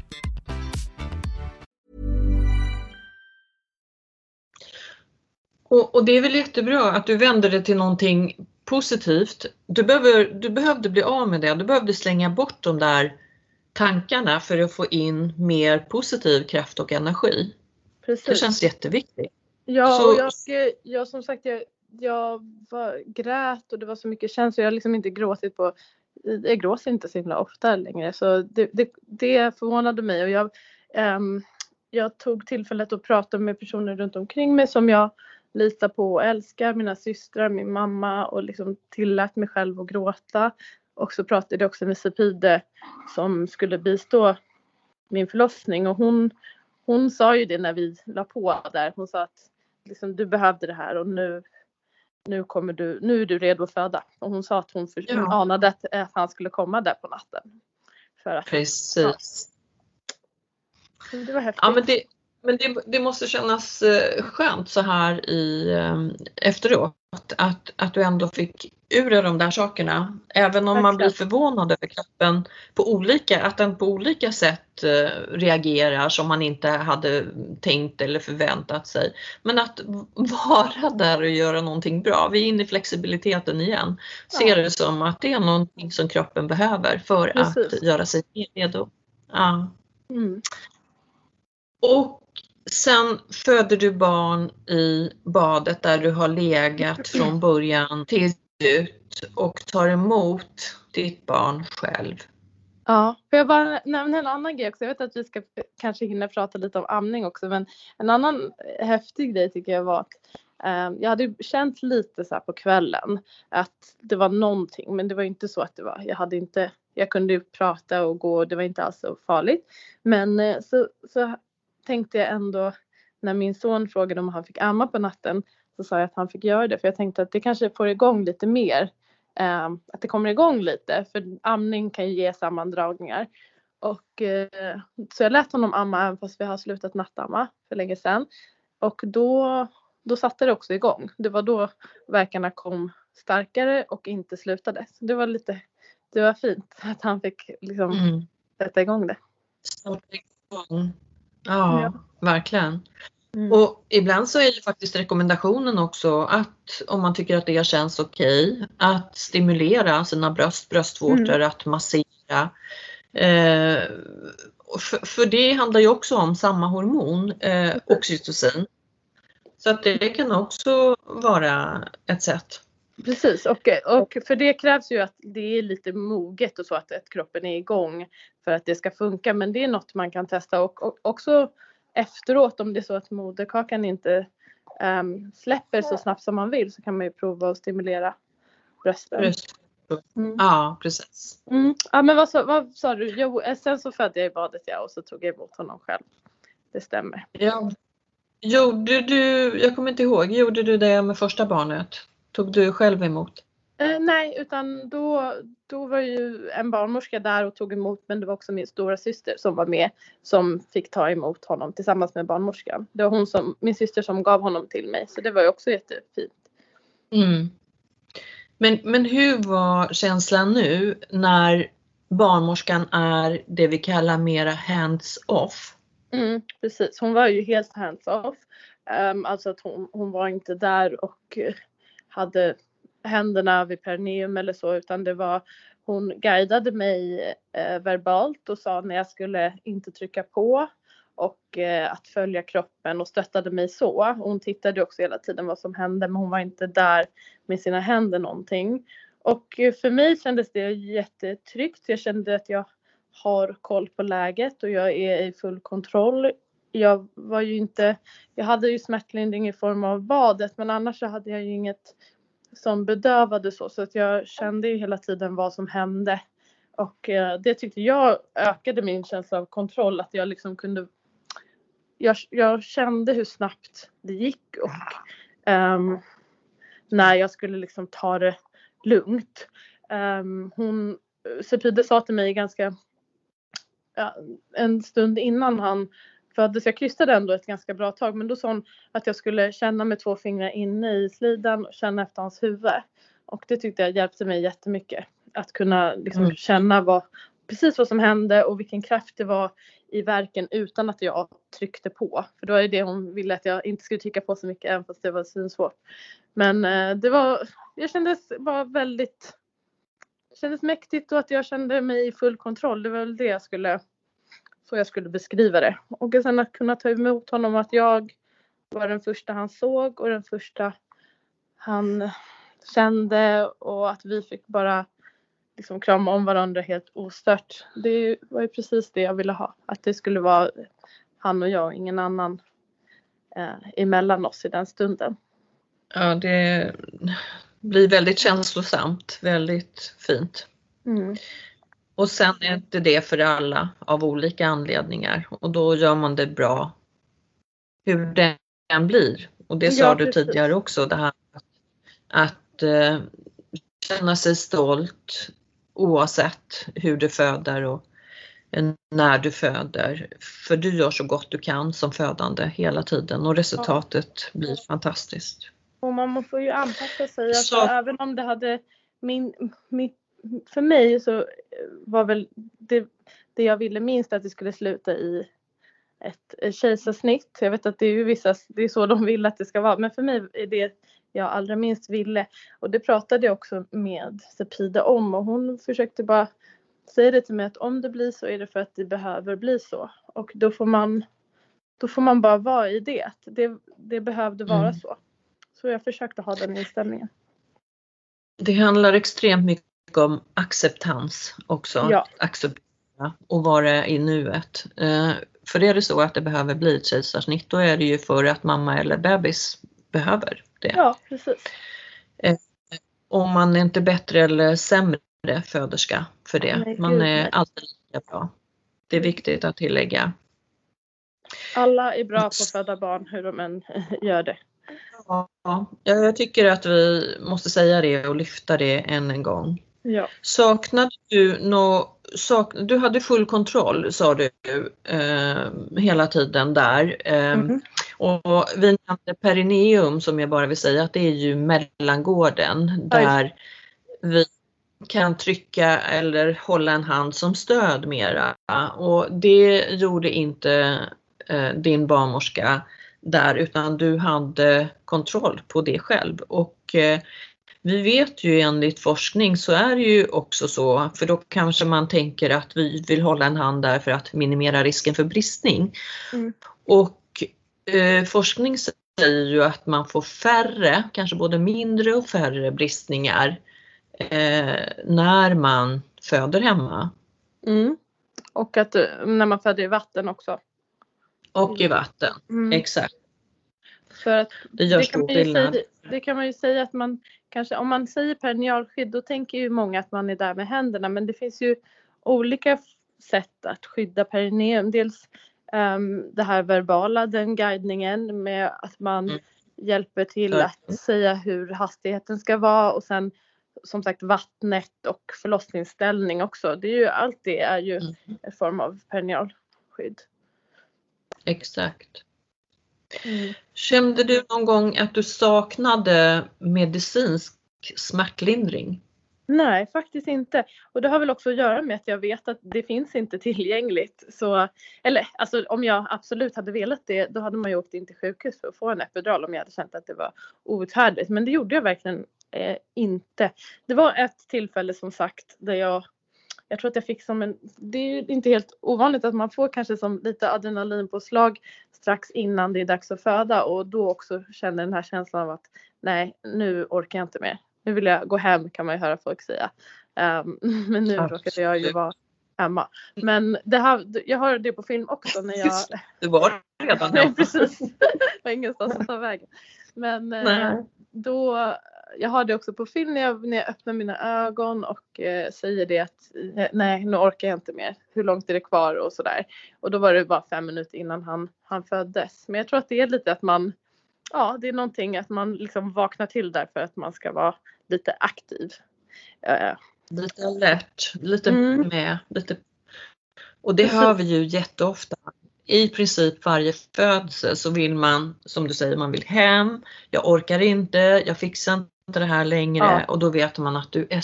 Och, och det är väl jättebra att du vänder det till någonting positivt. Du, behöver, du behövde bli av med det. Du behövde slänga bort de där tankarna för att få in mer positiv kraft och energi. Precis. Det känns jätteviktigt. Ja, så, och jag, jag som sagt, jag, jag var grät och det var så mycket känslor. Jag har liksom inte gråtit på, jag gråter inte så himla ofta längre. Så det, det, det förvånade mig och jag, um, jag tog tillfället att prata med personer runt omkring mig som jag litar på och älskar, mina systrar, min mamma, och liksom tillät mig själv att gråta. Och så pratade jag också med Sepide som skulle bistå min förlossning, och hon, hon sa ju det när vi la på där. Hon sa att liksom, du behövde det här och nu, nu, kommer du, nu är du redo att föda. Och hon sa att hon, för, ja. hon anade att, att han skulle komma där på natten. För att, Precis. Ja. Det var häftigt. Ja, men det... Men det, det måste kännas skönt så här i, efteråt att, att du ändå fick ur de där sakerna. Även om man blir förvånad över kroppen på olika, att den på olika sätt reagerar som man inte hade tänkt eller förväntat sig. Men att vara där och göra någonting bra. Vi är inne i flexibiliteten igen. Ser det som att det är någonting som kroppen behöver för Precis. Att göra sig redo. Ja. Mm. Och sen föder du barn i badet där du har legat från början till ut och tar emot ditt barn själv. Ja, får jag bara nämna en annan grej också. Jag vet att vi ska kanske hinna prata lite om amning också, men en annan häftig grej tycker jag var att eh, jag hade känt lite så här på kvällen att det var någonting, men det var inte så att det var, jag hade inte, jag kunde ju prata och gå, det var inte alls så farligt. Men eh, så, så tänkte jag ändå, när min son frågade om han fick amma på natten, så sa jag att han fick göra det. För jag tänkte att det kanske får igång lite mer. Eh, att det kommer igång lite. För amning kan ju ge sammandragningar. Och, eh, så jag lät honom amma även fast vi har slutat nattamma för länge sedan. Och då, då satte det också igång. Det var då verkarna kom starkare och inte slutade. Så det var lite, det var fint att han fick liksom mm. sätta igång det. Starta igång. Ja, ja, verkligen. Mm. Och ibland så är det faktiskt rekommendationen också att om man tycker att det känns okej att stimulera sina bröst, bröstvårtor, mm. att massera. Eh, för, för det handlar ju också om samma hormon, eh, oxytocin. Så att det kan också vara ett sätt. Precis, och, och för det krävs ju att det är lite moget och så att, att kroppen är igång för att det ska funka. Men det är något man kan testa och, och också efteråt om det är så att moderkakan inte um, släpper så snabbt som man vill så kan man ju prova att stimulera brösten. Mm. Ja, precis. Mm. Ja, men vad sa, vad sa du? Jo, sen så födde jag i badet ja, och så tog jag emot honom själv. Det stämmer. Ja. Gjorde du, jag kommer inte ihåg, gjorde du det med första barnet? Tog du själv emot? Eh, nej, utan då, då var ju en barnmorska där och tog emot. Men det var också min stora syster som var med. Som fick ta emot honom tillsammans med barnmorskan. Det var hon som, min syster som gav honom till mig. Så det var ju också jättefint. Mm. Men, men hur var känslan nu när barnmorskan är det vi kallar mera hands off? Mm, precis, hon var ju helt hands off. Um, alltså att hon, hon var inte där och hade händerna vid perineum eller så. Utan det var, hon guidade mig eh, verbalt och sa när jag skulle inte trycka på. Och eh, att följa kroppen och stöttade mig så. Hon tittade också hela tiden vad som hände. Men hon var inte där med sina händer någonting. Och eh, för mig kändes det jättetryggt. Jag kände att jag har koll på läget. Och jag är i full kontroll. Jag var ju inte... Jag hade ju smärtlindring i form av badet. Men annars så hade jag ju inget som bedövade så. Så att jag kände ju hela tiden vad som hände. Och eh, det tyckte jag ökade min känsla av kontroll. Att jag liksom kunde... Jag, jag kände hur snabbt det gick och um, när jag skulle liksom ta det lugnt. Um, hon, Sepide sa till mig ganska ja, en stund innan han föddes. Jag krystade ändå ett ganska bra tag. Men då sa hon att jag skulle känna med två fingrar inne i slidan och känna efter hans huvud. Och det tyckte jag hjälpte mig jättemycket. Att kunna liksom mm. känna vad, precis vad som hände och vilken kraft det var i verken utan att jag tryckte på. För då är det hon ville att jag inte skulle trycka på så mycket även fast det var svinsvårt. Men eh, det var, jag kändes bara väldigt, det kändes mäktigt och att jag kände mig i full kontroll. Det var väl det jag skulle, så jag skulle beskriva det. Och sen att kunna ta emot honom att jag var den första han såg och den första han kände och att vi fick bara liksom krama om varandra helt ostört. Det var ju precis det jag ville ha. Att det skulle vara han och jag och ingen annan eh, emellan oss i den stunden. Ja, det blir väldigt känslosamt. Väldigt fint. Mm. Och sen är det det för alla av olika anledningar. Och då gör man det bra hur den blir. Och det sa ja, du precis. tidigare också. Det här att, att eh, känna sig stolt oavsett hur du föder och när du föder. För du gör så gott du kan som födande hela tiden och resultatet ja. blir fantastiskt. Och man får ju anpassa sig. Så... Alltså, även om det hade min, min, för mig så var väl det, det jag ville minst att det skulle sluta i ett kejsarsnitt. Jag vet att det är ju vissa, det är så de vill att det ska vara. Men för mig är det jag allra minst ville. Och det pratade jag också med Sepide om. Och hon försökte bara säga det till mig att om det blir så är det för att det behöver bli så. Och då får man, då får man bara vara i det. Det, det behövde vara mm. så. Så jag försökte ha den inställningen. Det handlar extremt mycket om acceptans också. Ja. Acceptera och vara i nuet. Eh, för är det så att det behöver bli ett kejsarsnitt, då är det ju för att mamma eller bebis behöver det. Ja, precis. Eh, om man är inte bättre eller sämre föderska för det. Nej, man är nej. alltid lika bra. Det är viktigt att tillägga. Alla är bra på att föda barn hur de än gör det. Ja, jag tycker att vi måste säga det och lyfta det än en gång. Ja. Saknade du nå, sak, du hade full kontroll sa du eh, hela tiden där. Eh, mm. Och vi nämnde perineum som jag bara vill säga att det är ju mellangården där Oj. vi kan trycka eller hålla en hand som stöd mera. Och det gjorde inte eh, din barnmorska där utan du hade kontroll på det själv. Och eh, vi vet ju enligt forskning så är det ju också så, för då kanske man tänker att vi vill hålla en hand där för att minimera risken för bristning. Mm. Och eh, forskning säger ju att man får färre, kanske både mindre och färre bristningar eh, när man föder hemma. Mm. Och att när man föder i vatten också. Och i vatten, mm. exakt. För att det gör det stor kan skillnad. Säga, det kan man ju säga att man kanske, om man säger perinealskydd, då tänker ju många att man är där med händerna. Men det finns ju olika sätt att skydda perineum. Dels um, det här verbala, den guidningen med att man mm. hjälper till mm. att säga hur hastigheten ska vara. Och sen som sagt vattnet och förlossningsställning också. Det är ju, allt det är ju mm. en form av perinealskydd. Exakt. Mm. Kände du någon gång att du saknade medicinsk smärtlindring? Nej, faktiskt inte. Och det har väl också att göra med att jag vet att det finns inte tillgängligt. Så, eller alltså om jag absolut hade velat det, då hade man ju åkt in till sjukhus för att få en epidural om jag hade känt att det var outhärdligt. Men det gjorde jag verkligen eh, inte. Det var ett tillfälle som sagt där jag Jag tror att jag fick som en, det är ju inte helt ovanligt att man får kanske som lite adrenalinpåslag strax innan det är dags att föda. Och då också känner den här känslan av att nej, nu orkar jag inte mer. Nu vill jag gå hem, kan man ju höra folk säga. Um, men nu råkade jag ju vara hemma. Men det här, jag har det på film också när jag... Du var redan nej, precis. Det var ingenstans att ta vägen. Men eh, då... Jag har det också på film när jag, när jag öppnar mina ögon och eh, säger det att nej, nu orkar jag inte mer. Hur långt är det kvar och sådär. Och då var det bara fem minuter innan han, han föddes. Men jag tror att det är lite att man, ja det är någonting att man liksom vaknar till där för att man ska vara lite aktiv. Uh, lite alert, lite mm. med. Lite... Och det hör vi ju jätteofta. I princip varje födsel så vill man, som du säger, man vill hem. Jag orkar inte, jag fixar inte det här längre. Ja. Och då vet man att du är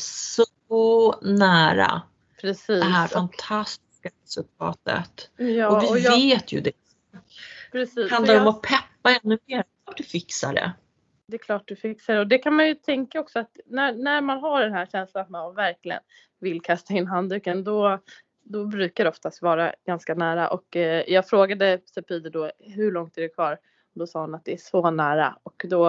så nära. Precis. Det här fantastiska resultatet. Ja, och vi och jag... vet ju det. Precis. Det handlar jag... om att peppa ännu mer. Att du fixar det. Det är klart du fixar det. Och det kan man ju tänka också att när, när man har den här känslan att man verkligen vill kasta in handduken, då... Då brukar det oftast vara ganska nära. Och eh, jag frågade Sepide då hur långt är det kvar. Då sa hon att det är så nära. Och då,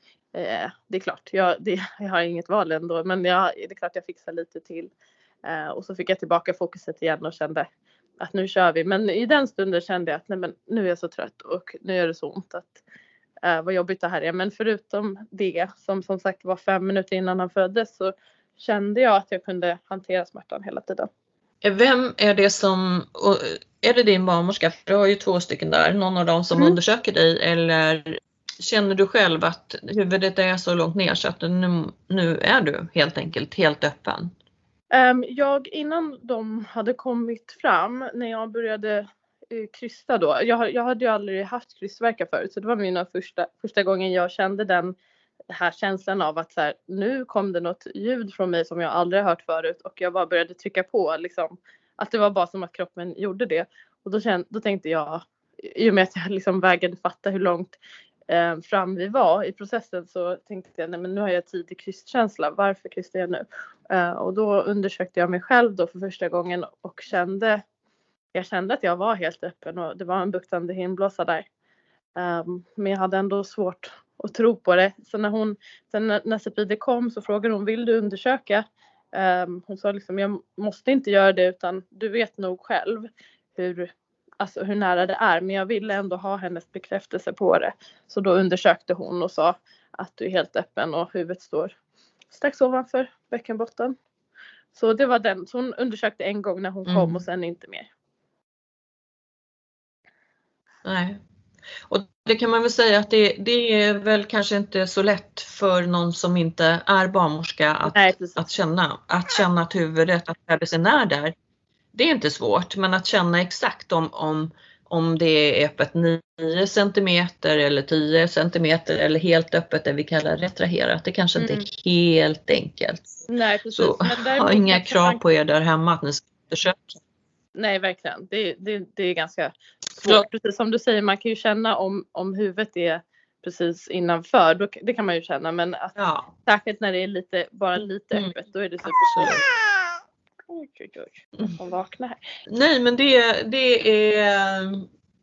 eh, det är klart, jag, det, jag har inget val ändå. Men jag, det är klart jag fixar lite till. Eh, och så fick jag tillbaka fokuset igen och kände att nu kör vi. Men i den stunden kände jag att nej, men nu är jag så trött och nu gör det så ont. Att, eh, vad jobbigt det här är. Men förutom det, som som sagt var fem minuter innan han föddes, så kände jag att jag kunde hantera smärtan hela tiden. Vem är det som, är det din barnmorska? För du har ju två stycken där, någon av dem som mm. undersöker dig, eller känner du själv att huvudet är så långt ner så att nu, nu är du helt enkelt helt öppen? Um, jag, innan de hade kommit fram, när jag började uh, krysta då, jag, jag hade ju aldrig haft krystvärkar förut, så det var mina första, första gången jag kände den här känslan av att så här, nu kom det något ljud från mig som jag aldrig hört förut och jag bara började trycka på liksom, att det var bara som att kroppen gjorde det. Och då, kände, då tänkte jag, i och med att jag liksom vägade fatta hur långt eh, fram vi var i processen, så tänkte jag, nej men nu har jag tidig krystkänsla, varför krystar jag nu? Eh, och då undersökte jag mig själv då för första gången och kände, jag kände att jag var helt öppen och det var en buktande himblåsa där. Um, men jag hade ändå svårt att tro på det. Så när hon, sen när, när Sepide kom så frågade hon, vill du undersöka? Um, hon sa liksom, jag måste inte göra det, utan du vet nog själv hur, alltså hur nära det är. Men jag ville ändå ha hennes bekräftelse på det. Så då undersökte hon och sa att du är helt öppen och huvudet står strax ovanför bäckenbotten. Så det var den. Så hon undersökte en gång när hon kom mm. och sen inte mer. Nej. Och det kan man väl säga att det, det är väl kanske inte så lätt för någon som inte är barnmorska att, Nej, att känna. Att känna att huvudet, att bebisen är där. Det är inte svårt, men att känna exakt om, om, om det är öppet nio centimeter eller tio centimeter eller helt öppet, det vi kallar retraherat. Det kanske inte mm. är helt enkelt. Nej, precis. Så men har inga krav på er där hemma att ni ska försöka. Nej, verkligen. Det, det, det är ganska svårt. Precis som du säger, man kan ju känna om, om huvudet är precis innanför. Då, det kan man ju känna. Men att, ja. Särskilt när det är lite, bara lite mm. öppet, då är det supersvårt. Oj, oj, oj. Hon vaknar här. Nej, men det, det är...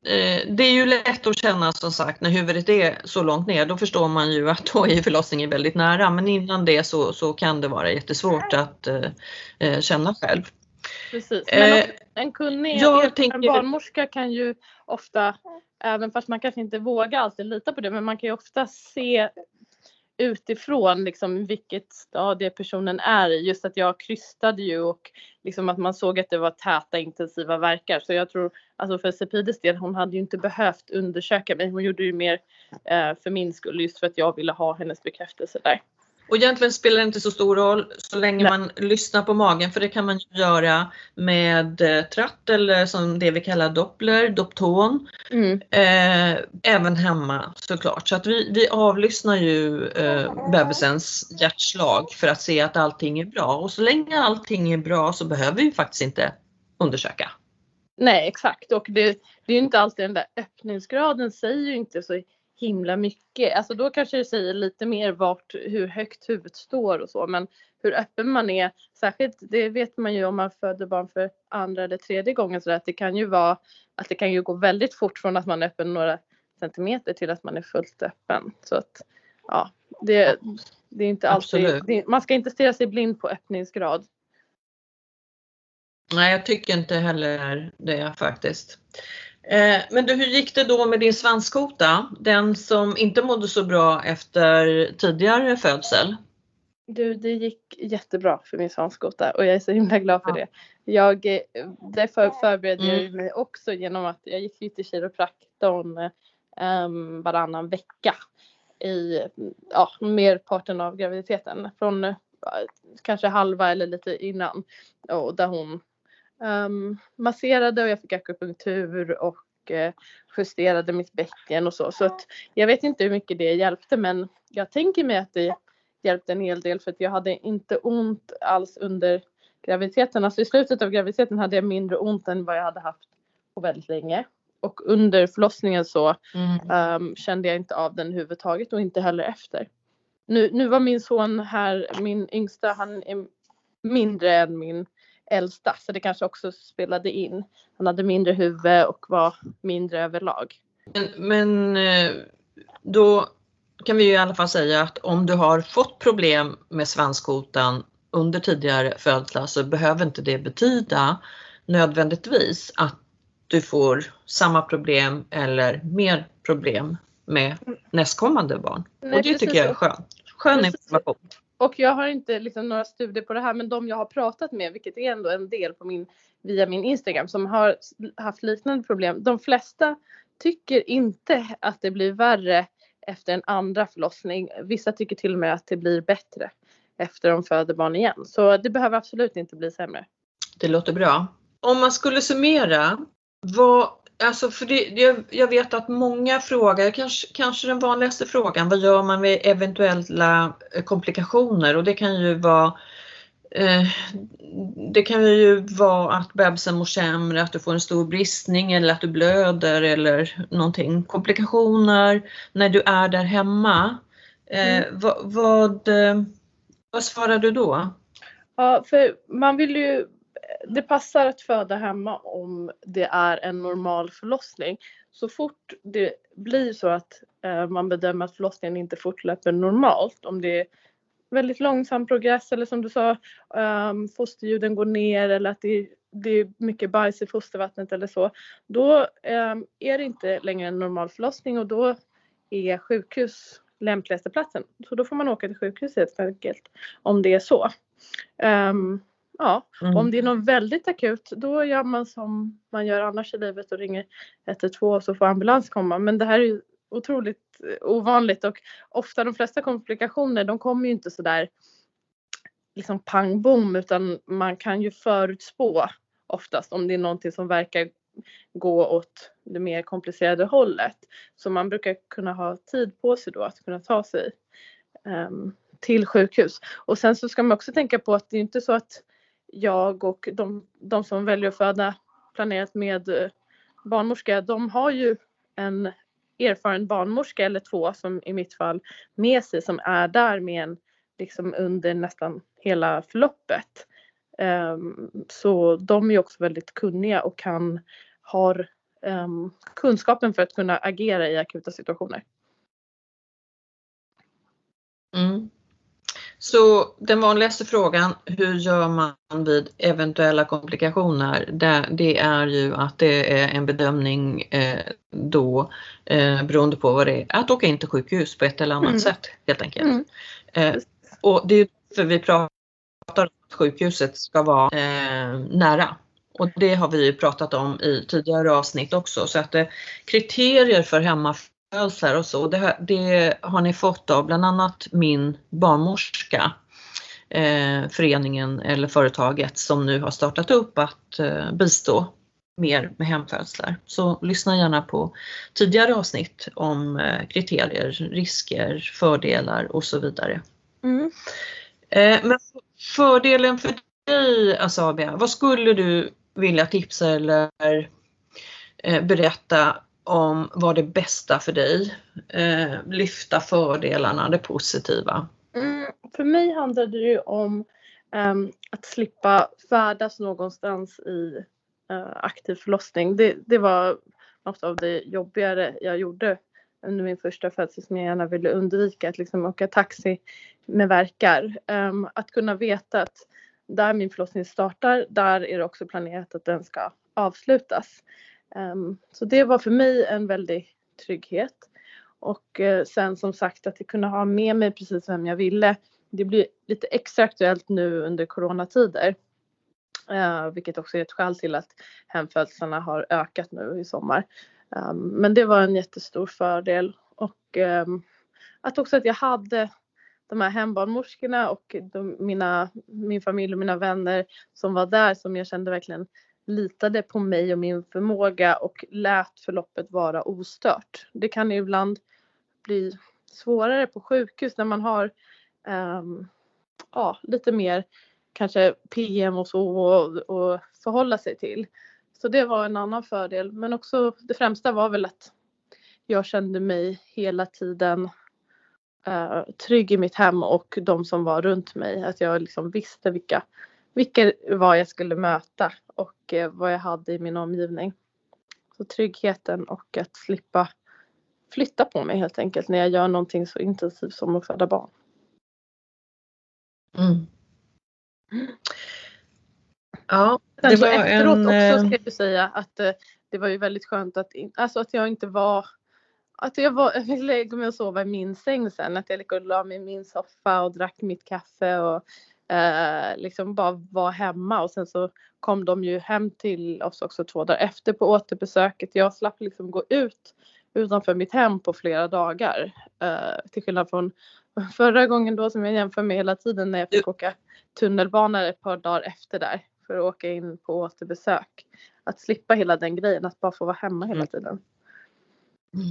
det är ju lätt att känna som sagt när huvudet är så långt ner, då förstår man ju att då är förlossningen väldigt nära, men innan det så, så kan det vara jättesvårt att eh, känna själv. Precis, men Eh, en kunnig jag tänker... tänker- barnmorska kan ju ofta, även fast man kanske inte vågar alltid lita på det, men man kan ju ofta se utifrån liksom vilket stadie personen är i. Just att jag krystade ju och liksom att man såg att det var täta intensiva verkar. Så jag tror, alltså för Sepides del, hon hade ju inte behövt undersöka mig. Hon gjorde ju mer eh, för min skull, just för att jag ville ha hennes bekräftelse där. Och egentligen spelar det inte så stor roll så länge Nej. man lyssnar på magen, för det kan man ju göra med eh, tratt eller som det vi kallar doppler, dopton. Mm. Eh, även hemma såklart. Så att vi, vi avlyssnar ju eh, bebisens hjärtslag för att se att allting är bra. Och så länge allting är bra så behöver vi faktiskt inte undersöka. Nej, exakt. Och det, det är ju inte alltid den där öppningsgraden säger ju inte så himla mycket. Alltså då kanske det säger lite mer vart, hur högt huvudet står och så. Men hur öppen man är, särskilt det vet man ju om man föder barn för andra eller tredje gången. Så att det kan ju vara, att det kan ju gå väldigt fort från att man är öppen några centimeter till att man är fullt öppen. Så att ja, det, det är inte alltid, Absolut. det, man ska inte stirra sig blind på öppningsgrad. Nej, jag tycker inte heller det faktiskt. Eh, men du, hur gick det då med din svanskota? Den som inte mådde så bra efter tidigare födsel? Du, det gick jättebra för min svanskota och jag är så himla glad för Ja. det. Jag, eh, därför förberedde Mm. jag mig också genom att jag gick ju till kiropraktorn um, varannan vecka i ja, merparten av graviditeten. Från uh, kanske halva eller lite innan. Och där hon um, masserade och jag fick akupunktur och uh, justerade mitt bäcken och så. Så att jag vet inte hur mycket det hjälpte, men jag tänker mig att det hjälpte en hel del för att jag hade inte ont alls under graviditeten. Alltså i slutet av graviditeten hade jag mindre ont än vad jag hade haft på väldigt länge. Och under förlossningen så Mm. um, kände jag inte av den överhuvudtaget och inte heller efter. Nu, nu var min son här, min yngsta, han är mindre än min äldsta. Så det kanske också spelade in. Han hade mindre huvud och var mindre överlag. Men, men eh, då kan vi ju i alla fall säga att om du har fått problem med svanskotan under tidigare födslar så behöver inte det betyda nödvändigtvis att du får samma problem eller mer problem med nästkommande barn. Nej, och det precis tycker jag är så. skönt. Skön Precis. information. Och jag har inte liksom några studier på det här, men de jag har pratat med, vilket är ändå en del på min, via min Instagram, som har haft liknande problem. De flesta tycker inte att det blir värre efter en andra förlossning. Vissa tycker till och med att det blir bättre efter de föder barn igen. Så det behöver absolut inte bli sämre. Det låter bra. Om man skulle summera, vad, alltså för det, jag, jag vet att många frågar, kanske, kanske den vanligaste frågan, vad gör man med eventuella komplikationer? Och det kan ju vara eh, det kan ju vara att bebisen mår sämre, att du får en stor bristning eller att du blöder eller någonting. Komplikationer när du är där hemma. Eh, Mm. vad, vad, eh, vad svarar du då? Ja, för man vill ju, det passar att föda hemma om det är en normal förlossning. Så fort det blir så att eh, man bedömer att förlossningen inte fortlöper normalt, om det är väldigt långsam progress eller som du sa, um, fosterljuden går ner eller att det, det är mycket bajs i fostervattnet eller så, då um, är det inte längre en normal förlossning och då är sjukhus lämpligaste platsen. Så då får man åka till sjukhuset helt enkelt om det är så. Um, ja, Mm. om det är något väldigt akut, då gör man som man gör annars i livet och ringer ett ett två och så får ambulans komma. Men det här är ju otroligt ovanligt och ofta de flesta komplikationer, de kommer ju inte så där liksom pang bom, utan man kan ju förutspå oftast om det är någonting som verkar gå åt det mer komplicerade hållet. Så man brukar kunna ha tid på sig då att kunna ta sig um, till sjukhus. Och sen så ska man också tänka på att det är inte så att jag och de, de som väljer att föda planerat med uh, barnmorska, de har ju en erfaren barnmorska eller två som i mitt fall med sig, som är där med en liksom under nästan hela förloppet. Um, så de är också väldigt kunniga och kan har um, kunskapen för att kunna agera i akuta situationer. Mm. Så den vanligaste frågan, hur gör man vid eventuella komplikationer? Det, det är ju att det är en bedömning eh, då eh, beroende på vad det är, att åka in till sjukhus på ett eller annat mm. sätt helt enkelt. Mm. Eh, och det är för vi pratar om att sjukhuset ska vara eh, nära. Och det har vi ju pratat om i tidigare avsnitt också. Så att eh, kriterier för hemmafödslar och så, det, det har ni fått av bland annat min barnmorska. Eh, föreningen eller företaget som nu har startat upp att eh, bistå mer med hemfödslar. Så lyssna gärna på tidigare avsnitt om eh, kriterier, risker, fördelar och så vidare. Mm. Eh, men fördelen för dig, Asabia, vad skulle du vilja tipsa eller eh, berätta om vad det bästa för dig? Eh, lyfta fördelarna, det positiva. Mm, för mig handlar det ju om um, att slippa färdas någonstans i uh, aktiv förlossning. Det, det var något av det jobbigare jag gjorde under min första födsel som jag gärna ville undvika. Att liksom åka taxi med verkar. Um, att kunna veta att där min förlossning startar, där är det också planerat att den ska avslutas. Um, så det var för mig en väldig trygghet. Och eh, sen som sagt att jag kunde ha med mig precis vem jag ville. Det blir lite extra aktuellt nu under coronatider. Eh, vilket också är ett skäl till att hemfödslarna har ökat nu i sommar. Um, men det var en jättestor fördel. Och um, att också att jag hade de här hembarnmorskorna och de, mina, min familj och mina vänner som var där. Som jag kände verkligen litade på mig och min förmåga och lät förloppet vara ostört. Det kan ju ibland bli svårare på sjukhus när man har um, ja, lite mer kanske P M och så och, och förhålla sig till. Så det var en annan fördel. Men också det främsta var väl att jag kände mig hela tiden uh, trygg i mitt hem och de som var runt mig. Att jag liksom visste vilka, vilka var jag skulle möta och uh, vad jag hade i min omgivning. Så tryggheten och att slippa flytta på mig helt enkelt när jag gör någonting så intensivt som att föda barn. Mm. Ja, det Sen var efteråt en... också ska jag säga att uh, det var ju väldigt skönt att, alltså att jag inte var att jag var, jag fick lägga mig och sova i min säng sen. Att jag liksom la mig i min soffa och drack mitt kaffe och uh, liksom bara var hemma. Och sen så kom de ju hem till oss också två dagar efter på återbesöket. Jag slapp liksom gå ut utanför mitt hem på flera dagar. Uh, till skillnad från förra gången då som jag jämför med hela tiden när jag fick åka tunnelbana ett par dagar efter där. För att åka in på återbesök. Att slippa hela den grejen. Att bara få vara hemma hela tiden. Mm.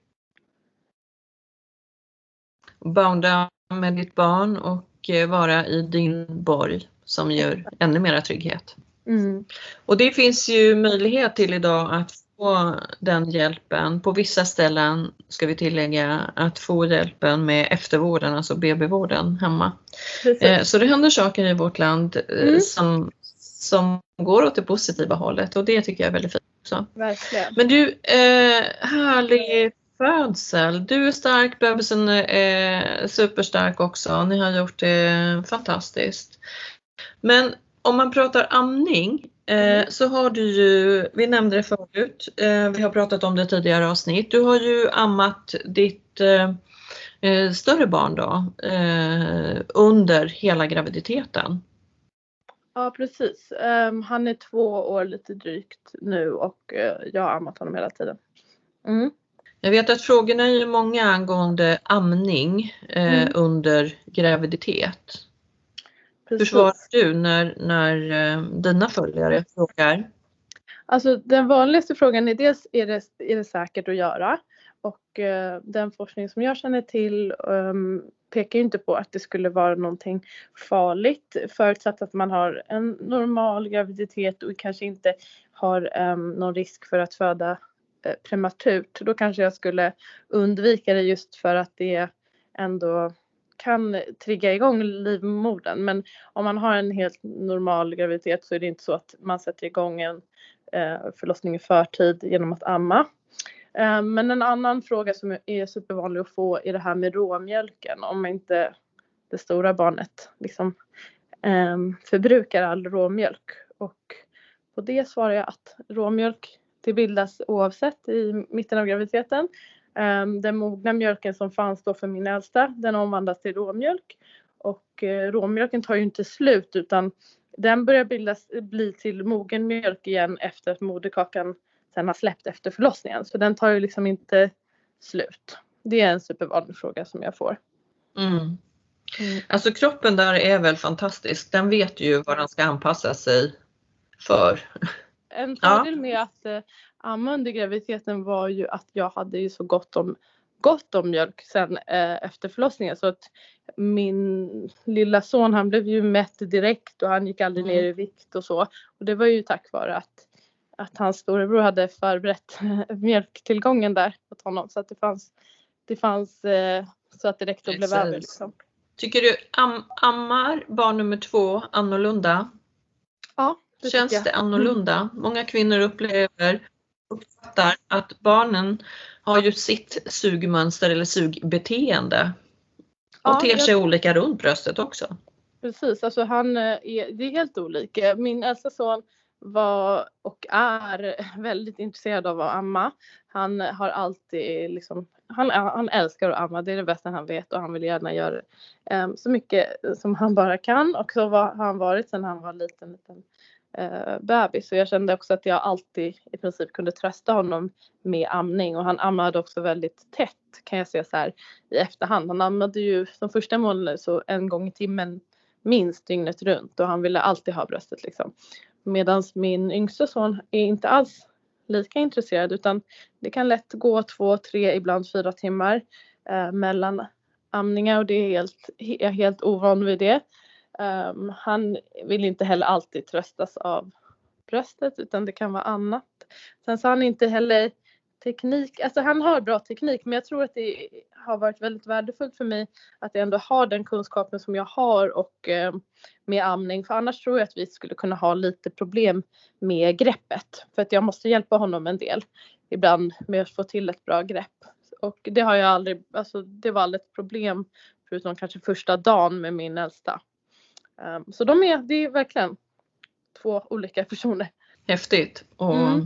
Bounda med ditt barn och vara i din borg som gör ännu mera trygghet. Mm. Och det finns ju möjlighet till idag att få den hjälpen. På vissa ställen ska vi tillägga att få hjälpen med eftervården, alltså B B-vården hemma. Eh, så det händer saker i vårt land eh, mm. som, som går åt det positiva hållet och det tycker jag är väldigt fint också. Verkligen. Men du, eh, härlig födsel. Du är stark, bebisen är superstark också. Ni har gjort det fantastiskt. Men om man pratar amning eh, så har du ju, vi nämnde det förut, eh, vi har pratat om det tidigare avsnitt. Du har ju ammat ditt eh, större barn då eh, under hela graviditeten. Ja, precis. Um, han är två år lite drygt nu och uh, jag har ammat honom hela tiden. Mm. Jag vet att frågorna är ju många angående amning eh, mm. under graviditet. Precis. Hur svarar du när, när eh, dina följare frågar? Alltså den vanligaste frågan är dels är det, är det säkert att göra. Och eh, den forskning som jag känner till um, pekar ju inte på att det skulle vara någonting farligt. Förutsatt att man har en normal graviditet och kanske inte har um, någon risk för att föda eh, prematurt. Då kanske jag skulle undvika det just för att det ändå kan trigga igång livmodern. Men om man har en helt normal graviditet så är det inte så att man sätter igång en förlossning i förtid genom att amma. Men en annan fråga som är supervanlig att få är det här med råmjölken. Om inte det stora barnet liksom förbrukar all råmjölk. Och på det svarar jag att råmjölk det bildas oavsett i mitten av graviditeten. Den mogna mjölken som fanns då för min äldsta, den omvandlas till råmjölk. Och råmjölken tar ju inte slut utan den börjar bildas, bli till mogen mjölk igen efter att moderkakan sen har släppt efter förlossningen. Så den tar ju liksom inte slut. Det är en supervanlig fråga som jag får. Mm. Mm. Alltså kroppen där är väl fantastisk. Den vet ju vad den ska anpassa sig för. En fördel ja. med att äh, amma under graviditeten var ju att jag hade ju så gott om, gott om mjölk sen äh, efter förlossningen. Så att min lilla son han blev ju mätt direkt och han gick aldrig mm. ner i vikt och så. Och det var ju tack vare att att hans storebror hade förberett mjölktillgången där åt honom. Så att det fanns, det fanns eh, så att det räckte och blev över. Liksom. Tycker du am, ammar barn nummer två annorlunda? Ja, det känns jag. Det annorlunda? Mm. Många kvinnor upplever uppfattar att barnen har ju sitt sugmönster eller sugbeteende. Och ja, ter sig jag... olika runt bröstet också. Precis, alltså han är, det är helt olika. Min äldsta son var och är väldigt intresserad av att amma. Han har alltid liksom, han, han älskar att amma, det är det bästa han vet och han vill gärna göra um, så mycket som han bara kan. Och så var, har han varit sedan han var liten, liten uh, bebis. Så jag kände också att jag alltid i princip kunde trösta honom med amning. Och han ammade också väldigt tätt kan jag säga så här i efterhand. Han ammade ju de första månaderna så en gång i timmen minst dygnet runt och han ville alltid ha bröstet liksom. Medan min yngsta son är inte alls lika intresserad utan det kan lätt gå två, tre, ibland fyra timmar eh, mellan amningar och det är helt, jag är helt ovan vid det. Um, han vill inte heller alltid tröstas av bröstet utan det kan vara annat. Sen så har han inte heller teknik, alltså han har bra teknik men jag tror att det har varit väldigt värdefullt för mig att jag ändå har den kunskapen som jag har och eh, med amning. För annars tror jag att vi skulle kunna ha lite problem med greppet. För att jag måste hjälpa honom en del ibland med att få till ett bra grepp. Och det har jag aldrig, alltså det var aldrig ett problem förutom kanske första dagen med min äldsta. Um, så de är, det är verkligen två olika personer. Häftigt och, mm.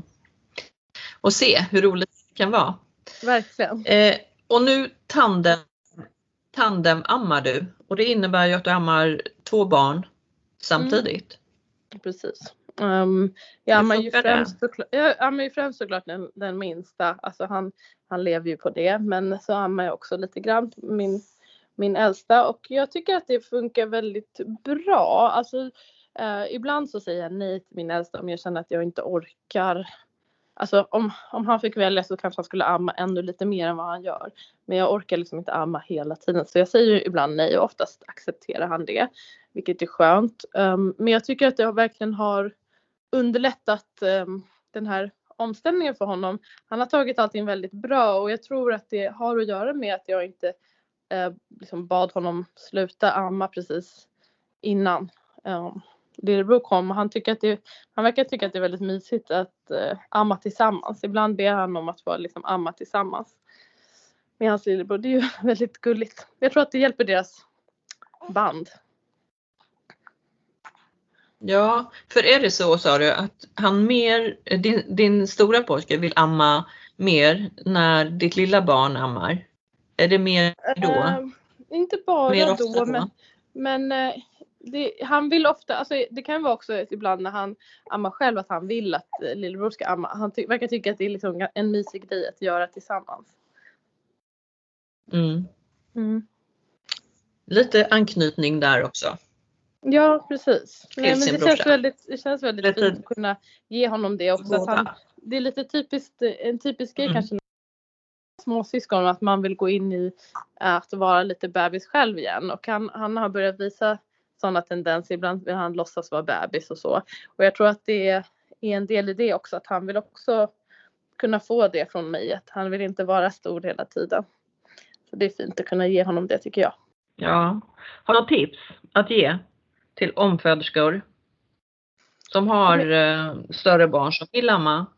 och se hur olika det kan vara. Verkligen. Eh, och nu tandem, tandem ammar du. Och det innebär ju att du ammar två barn samtidigt. Mm. Precis. Um, jag, ammar ju främst såklart, jag ammar ju främst såklart den, den minsta. Alltså han, han lever ju på det. Men så ammar jag också lite grann min, min äldsta. Och jag tycker att det funkar väldigt bra. Alltså uh, ibland så säger jag nej till min äldsta om jag känner att jag inte orkar. Alltså om, om han fick välja så kanske han skulle amma ännu lite mer än vad han gör. Men jag orkar liksom inte amma hela tiden. Så jag säger ju ibland nej och oftast accepterar han det. Vilket är skönt. Um, men jag tycker att det verkligen har underlättat um, den här omställningen för honom. Han har tagit allting väldigt bra. Och jag tror att det har att göra med att jag inte uh, liksom bad honom sluta amma precis innan. Um, Lillebror kom och han, tycker att det, han verkar tycka att det är väldigt mysigt att eh, amma tillsammans. Ibland ber han om att få liksom, amma tillsammans med hans lillebror. Det är ju väldigt gulligt. Jag tror att det hjälper deras band. Ja, för är det så sa du att han mer, din, din stora pojke vill amma mer när ditt lilla barn ammar? Är det mer då? Uh, inte bara mer då, då, men, men uh, Det, han vill ofta, alltså det kan vara också ibland när han ammar själv att han vill att eh, lillebror ska amma. Han ty- verkar tycka att det är liksom en mysig grej att göra tillsammans. Mm. Mm. Lite anknytning där också. Ja, precis. Nej, men det, känns väldigt, det känns väldigt lite fint att kunna ge honom det också. Att han, det är lite typiskt, en typisk grej mm. kanske småsyskon att man vill gå in i att vara lite bebis själv igen. Och han, han har börjat visa sådana tendenser. Ibland vill han låtsas vara bebis och så. Och jag tror att det är en del i det också. Att han vill också kunna få det från mig. Att han vill inte vara stor hela tiden. Så det är fint att kunna ge honom det tycker jag. Ja. Har du tips att ge till omföderskor? som har eh, större barn som vill amma?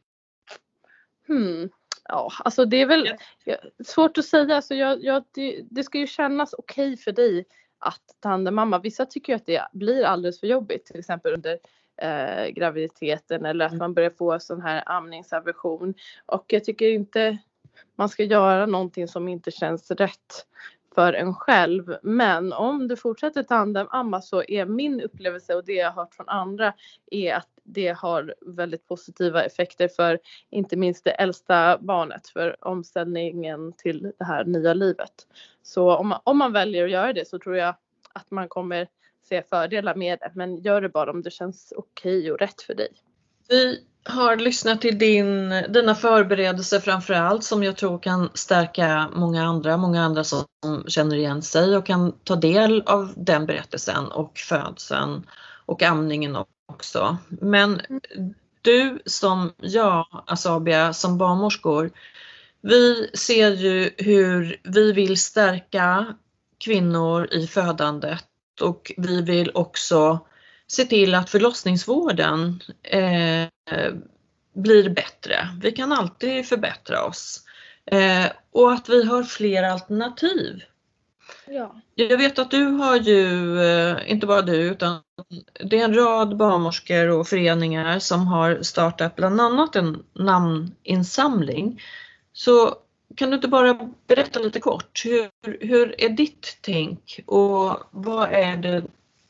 Hmm. Ja, alltså det är väl ja, svårt att säga. Alltså jag, jag, det, det ska ju kännas okej för dig att ta hand om mamma. Vissa tycker ju att det blir alldeles för jobbigt. Till exempel under eh, graviditeten. Eller att man börjar få sån här amningsaversion. Och jag tycker inte man ska göra någonting som inte känns rätt för en själv. Men om du fortsätter ta hand om amma, så är min upplevelse och det jag har hört från andra är att det har väldigt positiva effekter för inte minst det äldsta barnet, för omställningen till det här nya livet. Så om man, om man väljer att göra det, så tror jag att man kommer se fördelar med det. Men gör det bara om det känns okej och rätt för dig. Vi har lyssnat till din, dina förberedelser framförallt, som jag tror kan stärka många andra, många andra som känner igen sig och kan ta del av den berättelsen och födseln och amningen också. Men du som jag, Asabia, som barnmorskor, vi ser ju hur vi vill stärka kvinnor i födandet, och vi vill också se till att förlossningsvården eh, blir bättre. Vi kan alltid förbättra oss. Eh, och att vi har fler alternativ. Ja. Jag vet att du har ju, eh, inte bara du, utan det är en rad barnmorskor och föreningar som har startat bland annat en namninsamling. Så kan du inte bara berätta lite kort, hur, hur är ditt tänk och vad är det?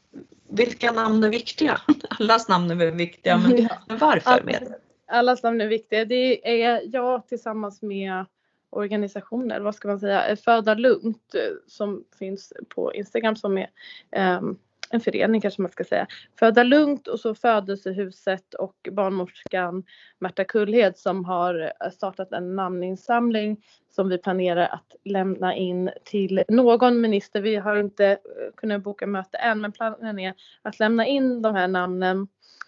Vilka namn är viktiga? Allas namn är väl viktiga, men Ja. varför med det? Allas namn är viktiga. Det är jag tillsammans med organisationer, vad ska man säga, Föda Lugnt, som finns på Instagram, som är um, en förening kanske man ska säga. Föda Lugnt, och så Födelsehuset och barnmorskan Märta Kullhed som har startat en namninsamling som vi planerar att lämna in till någon minister. Vi har inte kunnat boka möte än, men planen är att lämna in de här namnen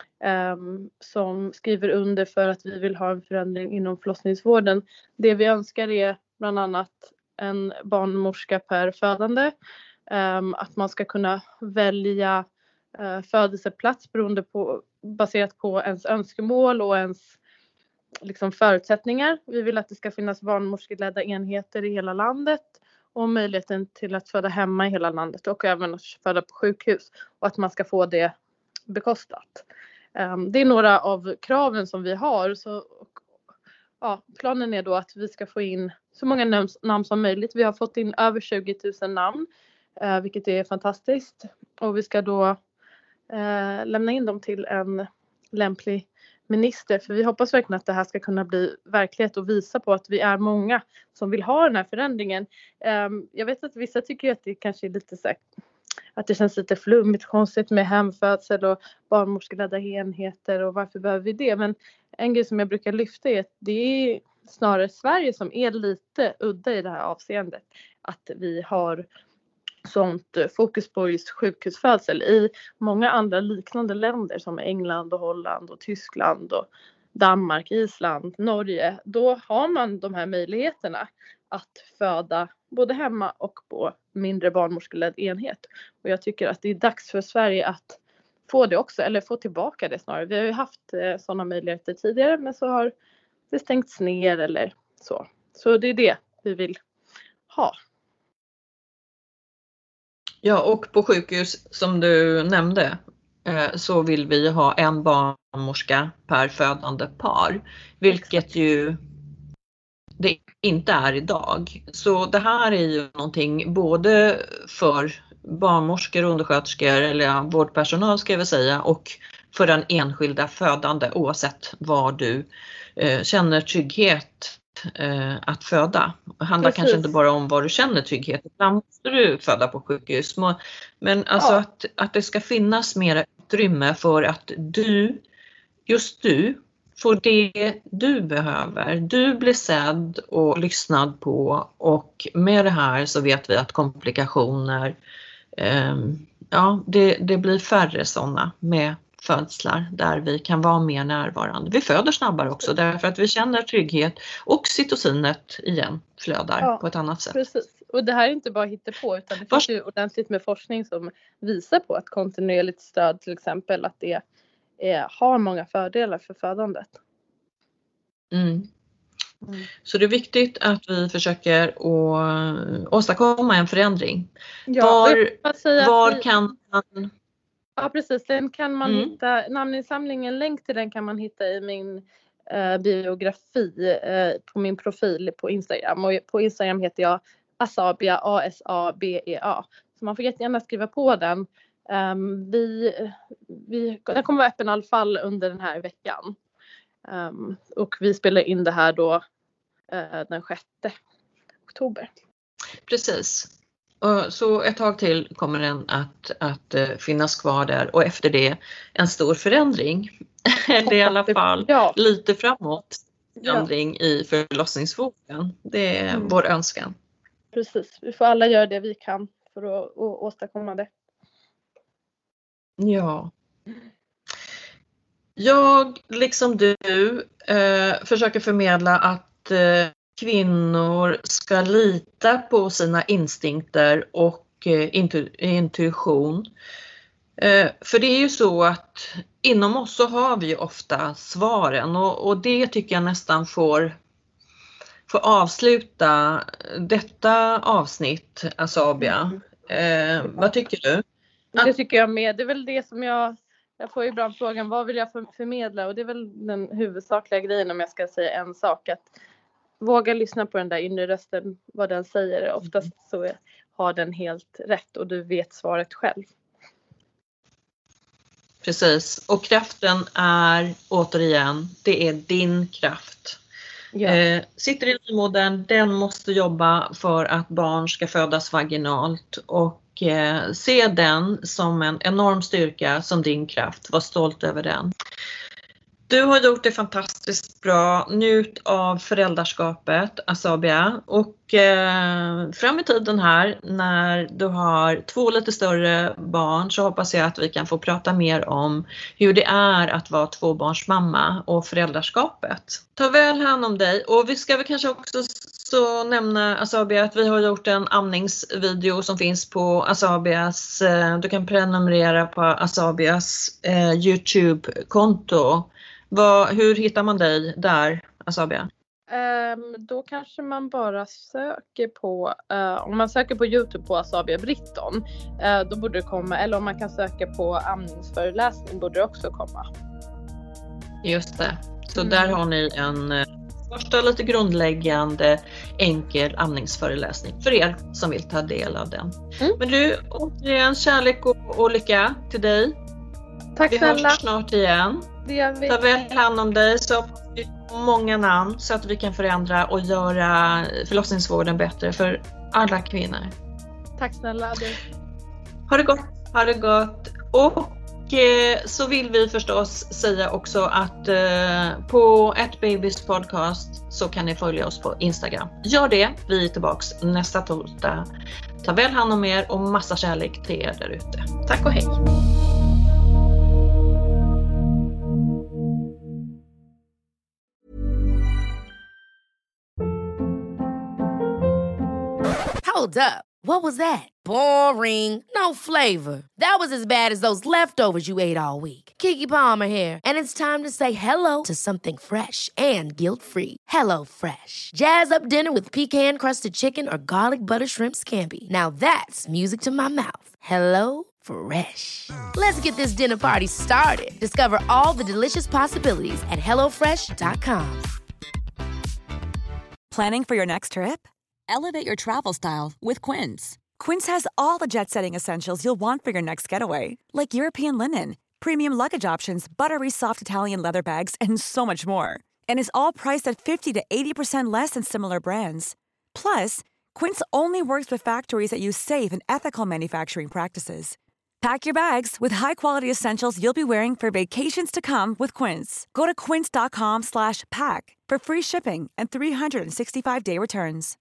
um, som skriver under för att vi vill ha en förändring inom förlossningsvården. Det vi önskar är bland annat en barnmorska per födande. Um, att man ska kunna välja uh, födelseplats beroende på, baserat på ens önskemål och ens liksom, förutsättningar. Vi vill att det ska finnas barnmorskeledda enheter i hela landet och möjligheten till att föda hemma i hela landet och även att föda på sjukhus, och att man ska få det bekostat. Um, det är några av kraven som vi har. Så, och, ja, planen är då att vi ska få in så många namn, namn som möjligt. Vi har fått in över tjugo tusen namn. Uh, vilket är fantastiskt. Och vi ska då uh, lämna in dem till en lämplig minister. För vi hoppas verkligen att det här ska kunna bli verklighet och visa på att vi är många som vill ha den här förändringen. Um, jag vet att vissa tycker att det kanske är lite så här, att det känns lite flummigt, konstigt med hemfödsel och barnmorskeledda enheter, och varför behöver vi det? Men en grej som jag brukar lyfta är att det är snarare Sverige som är lite udda i det här avseendet. Att vi har sånt fokus på just sjukhusfödsel. I många andra liknande länder som England och Holland och Tyskland och Danmark, Island, Norge, då har man de här möjligheterna att föda både hemma och på mindre barnmorskeledd enhet. Och jag tycker att det är dags för Sverige att få det också, eller få tillbaka det snarare. Vi har ju haft eh, sådana möjligheter tidigare, men så har det stängts ner eller så. Så det är det vi vill ha. Ja, och på sjukhus som du nämnde eh, så vill vi ha en barnmorska per födande par, vilket ju det inte är idag. Så det här är ju någonting både för barnmorskor, undersköterskor eller ja, vårdpersonal ska jag väl säga, och för den enskilda födande, oavsett var du eh, känner trygghet eh, att föda. Det handlar Precis. Kanske inte bara om var du känner trygghet, ibland måste du föda på sjukhus. Men alltså ja. att, att det ska finnas mer utrymme för att du, just du, får det du behöver. Du blir sedd och lyssnad på, och med det här så vet vi att komplikationer, eh, ja det, det blir färre sådana med födslar där vi kan vara mer närvarande. Vi föder snabbare också därför att vi känner trygghet, och oxytocinet igen flödar ja, på ett annat sätt. Precis. Och det här är inte bara hittepå, utan det finns ju ordentligt med forskning som visar på att kontinuerligt stöd till exempel, att det är, har många fördelar för födandet. Mm. Mm. Så det är viktigt att vi försöker att åstadkomma en förändring. Ja, var var vi, kan man... Ja, precis. Den kan man mm. hitta, namninsamlingen, länk till den kan man hitta i min eh, biografi eh, på min profil på Instagram. Och på Instagram heter jag Asabea, A S A B E A. Så man får jättegärna skriva på den. Um, vi, vi, den kommer vara öppen i alla fall under den här veckan. Um, och vi spelar in det här då uh, den sjätte oktober. Precis. Och så ett tag till kommer den att, att uh, finnas kvar där. Och efter det en stor förändring. Eller i alla fall ja. lite framåt. Förändring ja. i förlossningsvården. Det är mm. vår önskan. Precis. Vi får alla göra det vi kan för att, att åstadkomma det. Ja. Jag, liksom du, eh, försöker förmedla att eh, kvinnor ska lita på sina instinkter och eh, intu- intuition. Eh, för det är ju så att inom oss så har vi ofta svaren och, och det tycker jag nästan får, får avsluta detta avsnitt, Asabea. Eh, vad tycker du? Det tycker jag med. Det är väl det som jag, jag får ibland frågan, vad vill jag förmedla? Och det är väl den huvudsakliga grejen om jag ska säga en sak. Att våga lyssna på den där inre rösten, vad den säger. Oftast så har den helt rätt och du vet svaret själv. Precis. Och kraften är, återigen, det är din kraft. Ja. Eh, sitter i livmodern, den måste jobba för att barn ska födas vaginalt och eh, se den som en enorm styrka, som din kraft. Var stolt över den. Du har gjort det fantastiskt bra. Njut av föräldraskapet, Asabea. Och eh, fram i tiden här, när du har två lite större barn, så hoppas jag att vi kan få prata mer om hur det är att vara tvåbarnsmamma och föräldraskapet. Ta väl hand om dig. Och vi ska väl kanske också så nämna, Asabea, att vi har gjort en amningsvideo som finns på Asabeas, eh, du kan prenumerera på Asabeas eh, YouTube-konto. Vad, hur hittar man dig där, Asabea? Um, då kanske man bara söker på, uh, om man söker på YouTube på Asabea Britton, uh, då borde det komma, eller om man kan söka på amningsföreläsning borde det också komma. Just det, så mm. där har ni en uh, första lite grundläggande enkel amningsföreläsning för er som vill ta del av den. Mm. Men du, återigen kärlek och, och lycka till dig. Tack vi snälla. hörs snart igen. Det gör vi. Ta väl hand om dig så vi får många namn så att vi kan förändra och göra förlossningsvården bättre för alla kvinnor. Tack snälla. Du. Ha det gott. Ha det gott. Och eh, så vill vi förstås säga också att eh, på Ett Babys podcast så kan ni följa oss på Instagram. Gör det. Vi är tillbaks nästa torsdag. Ta väl hand om er och massa kärlek till er där ute. Tack och hej. Hold up. What was that? Boring. No flavor. That was as bad as those leftovers you ate all week. Keke Palmer here, and it's time to say hello to something fresh and guilt-free. Hello Fresh. Jazz up dinner with pecan-crusted chicken or garlic butter shrimp scampi. Now that's music to my mouth. Hello Fresh. Let's get this dinner party started. Discover all the delicious possibilities at hello fresh dot com. Planning for your next trip? Elevate your travel style with Quince. Quince has all the jet-setting essentials you'll want for your next getaway, like European linen, premium luggage options, buttery soft Italian leather bags, and so much more. And is all priced at fifty to eighty percent less than similar brands. Plus, Quince only works with factories that use safe and ethical manufacturing practices. Pack your bags with high-quality essentials you'll be wearing for vacations to come with Quince. Go to quince dot com slash pack for free shipping and three sixty-five day returns.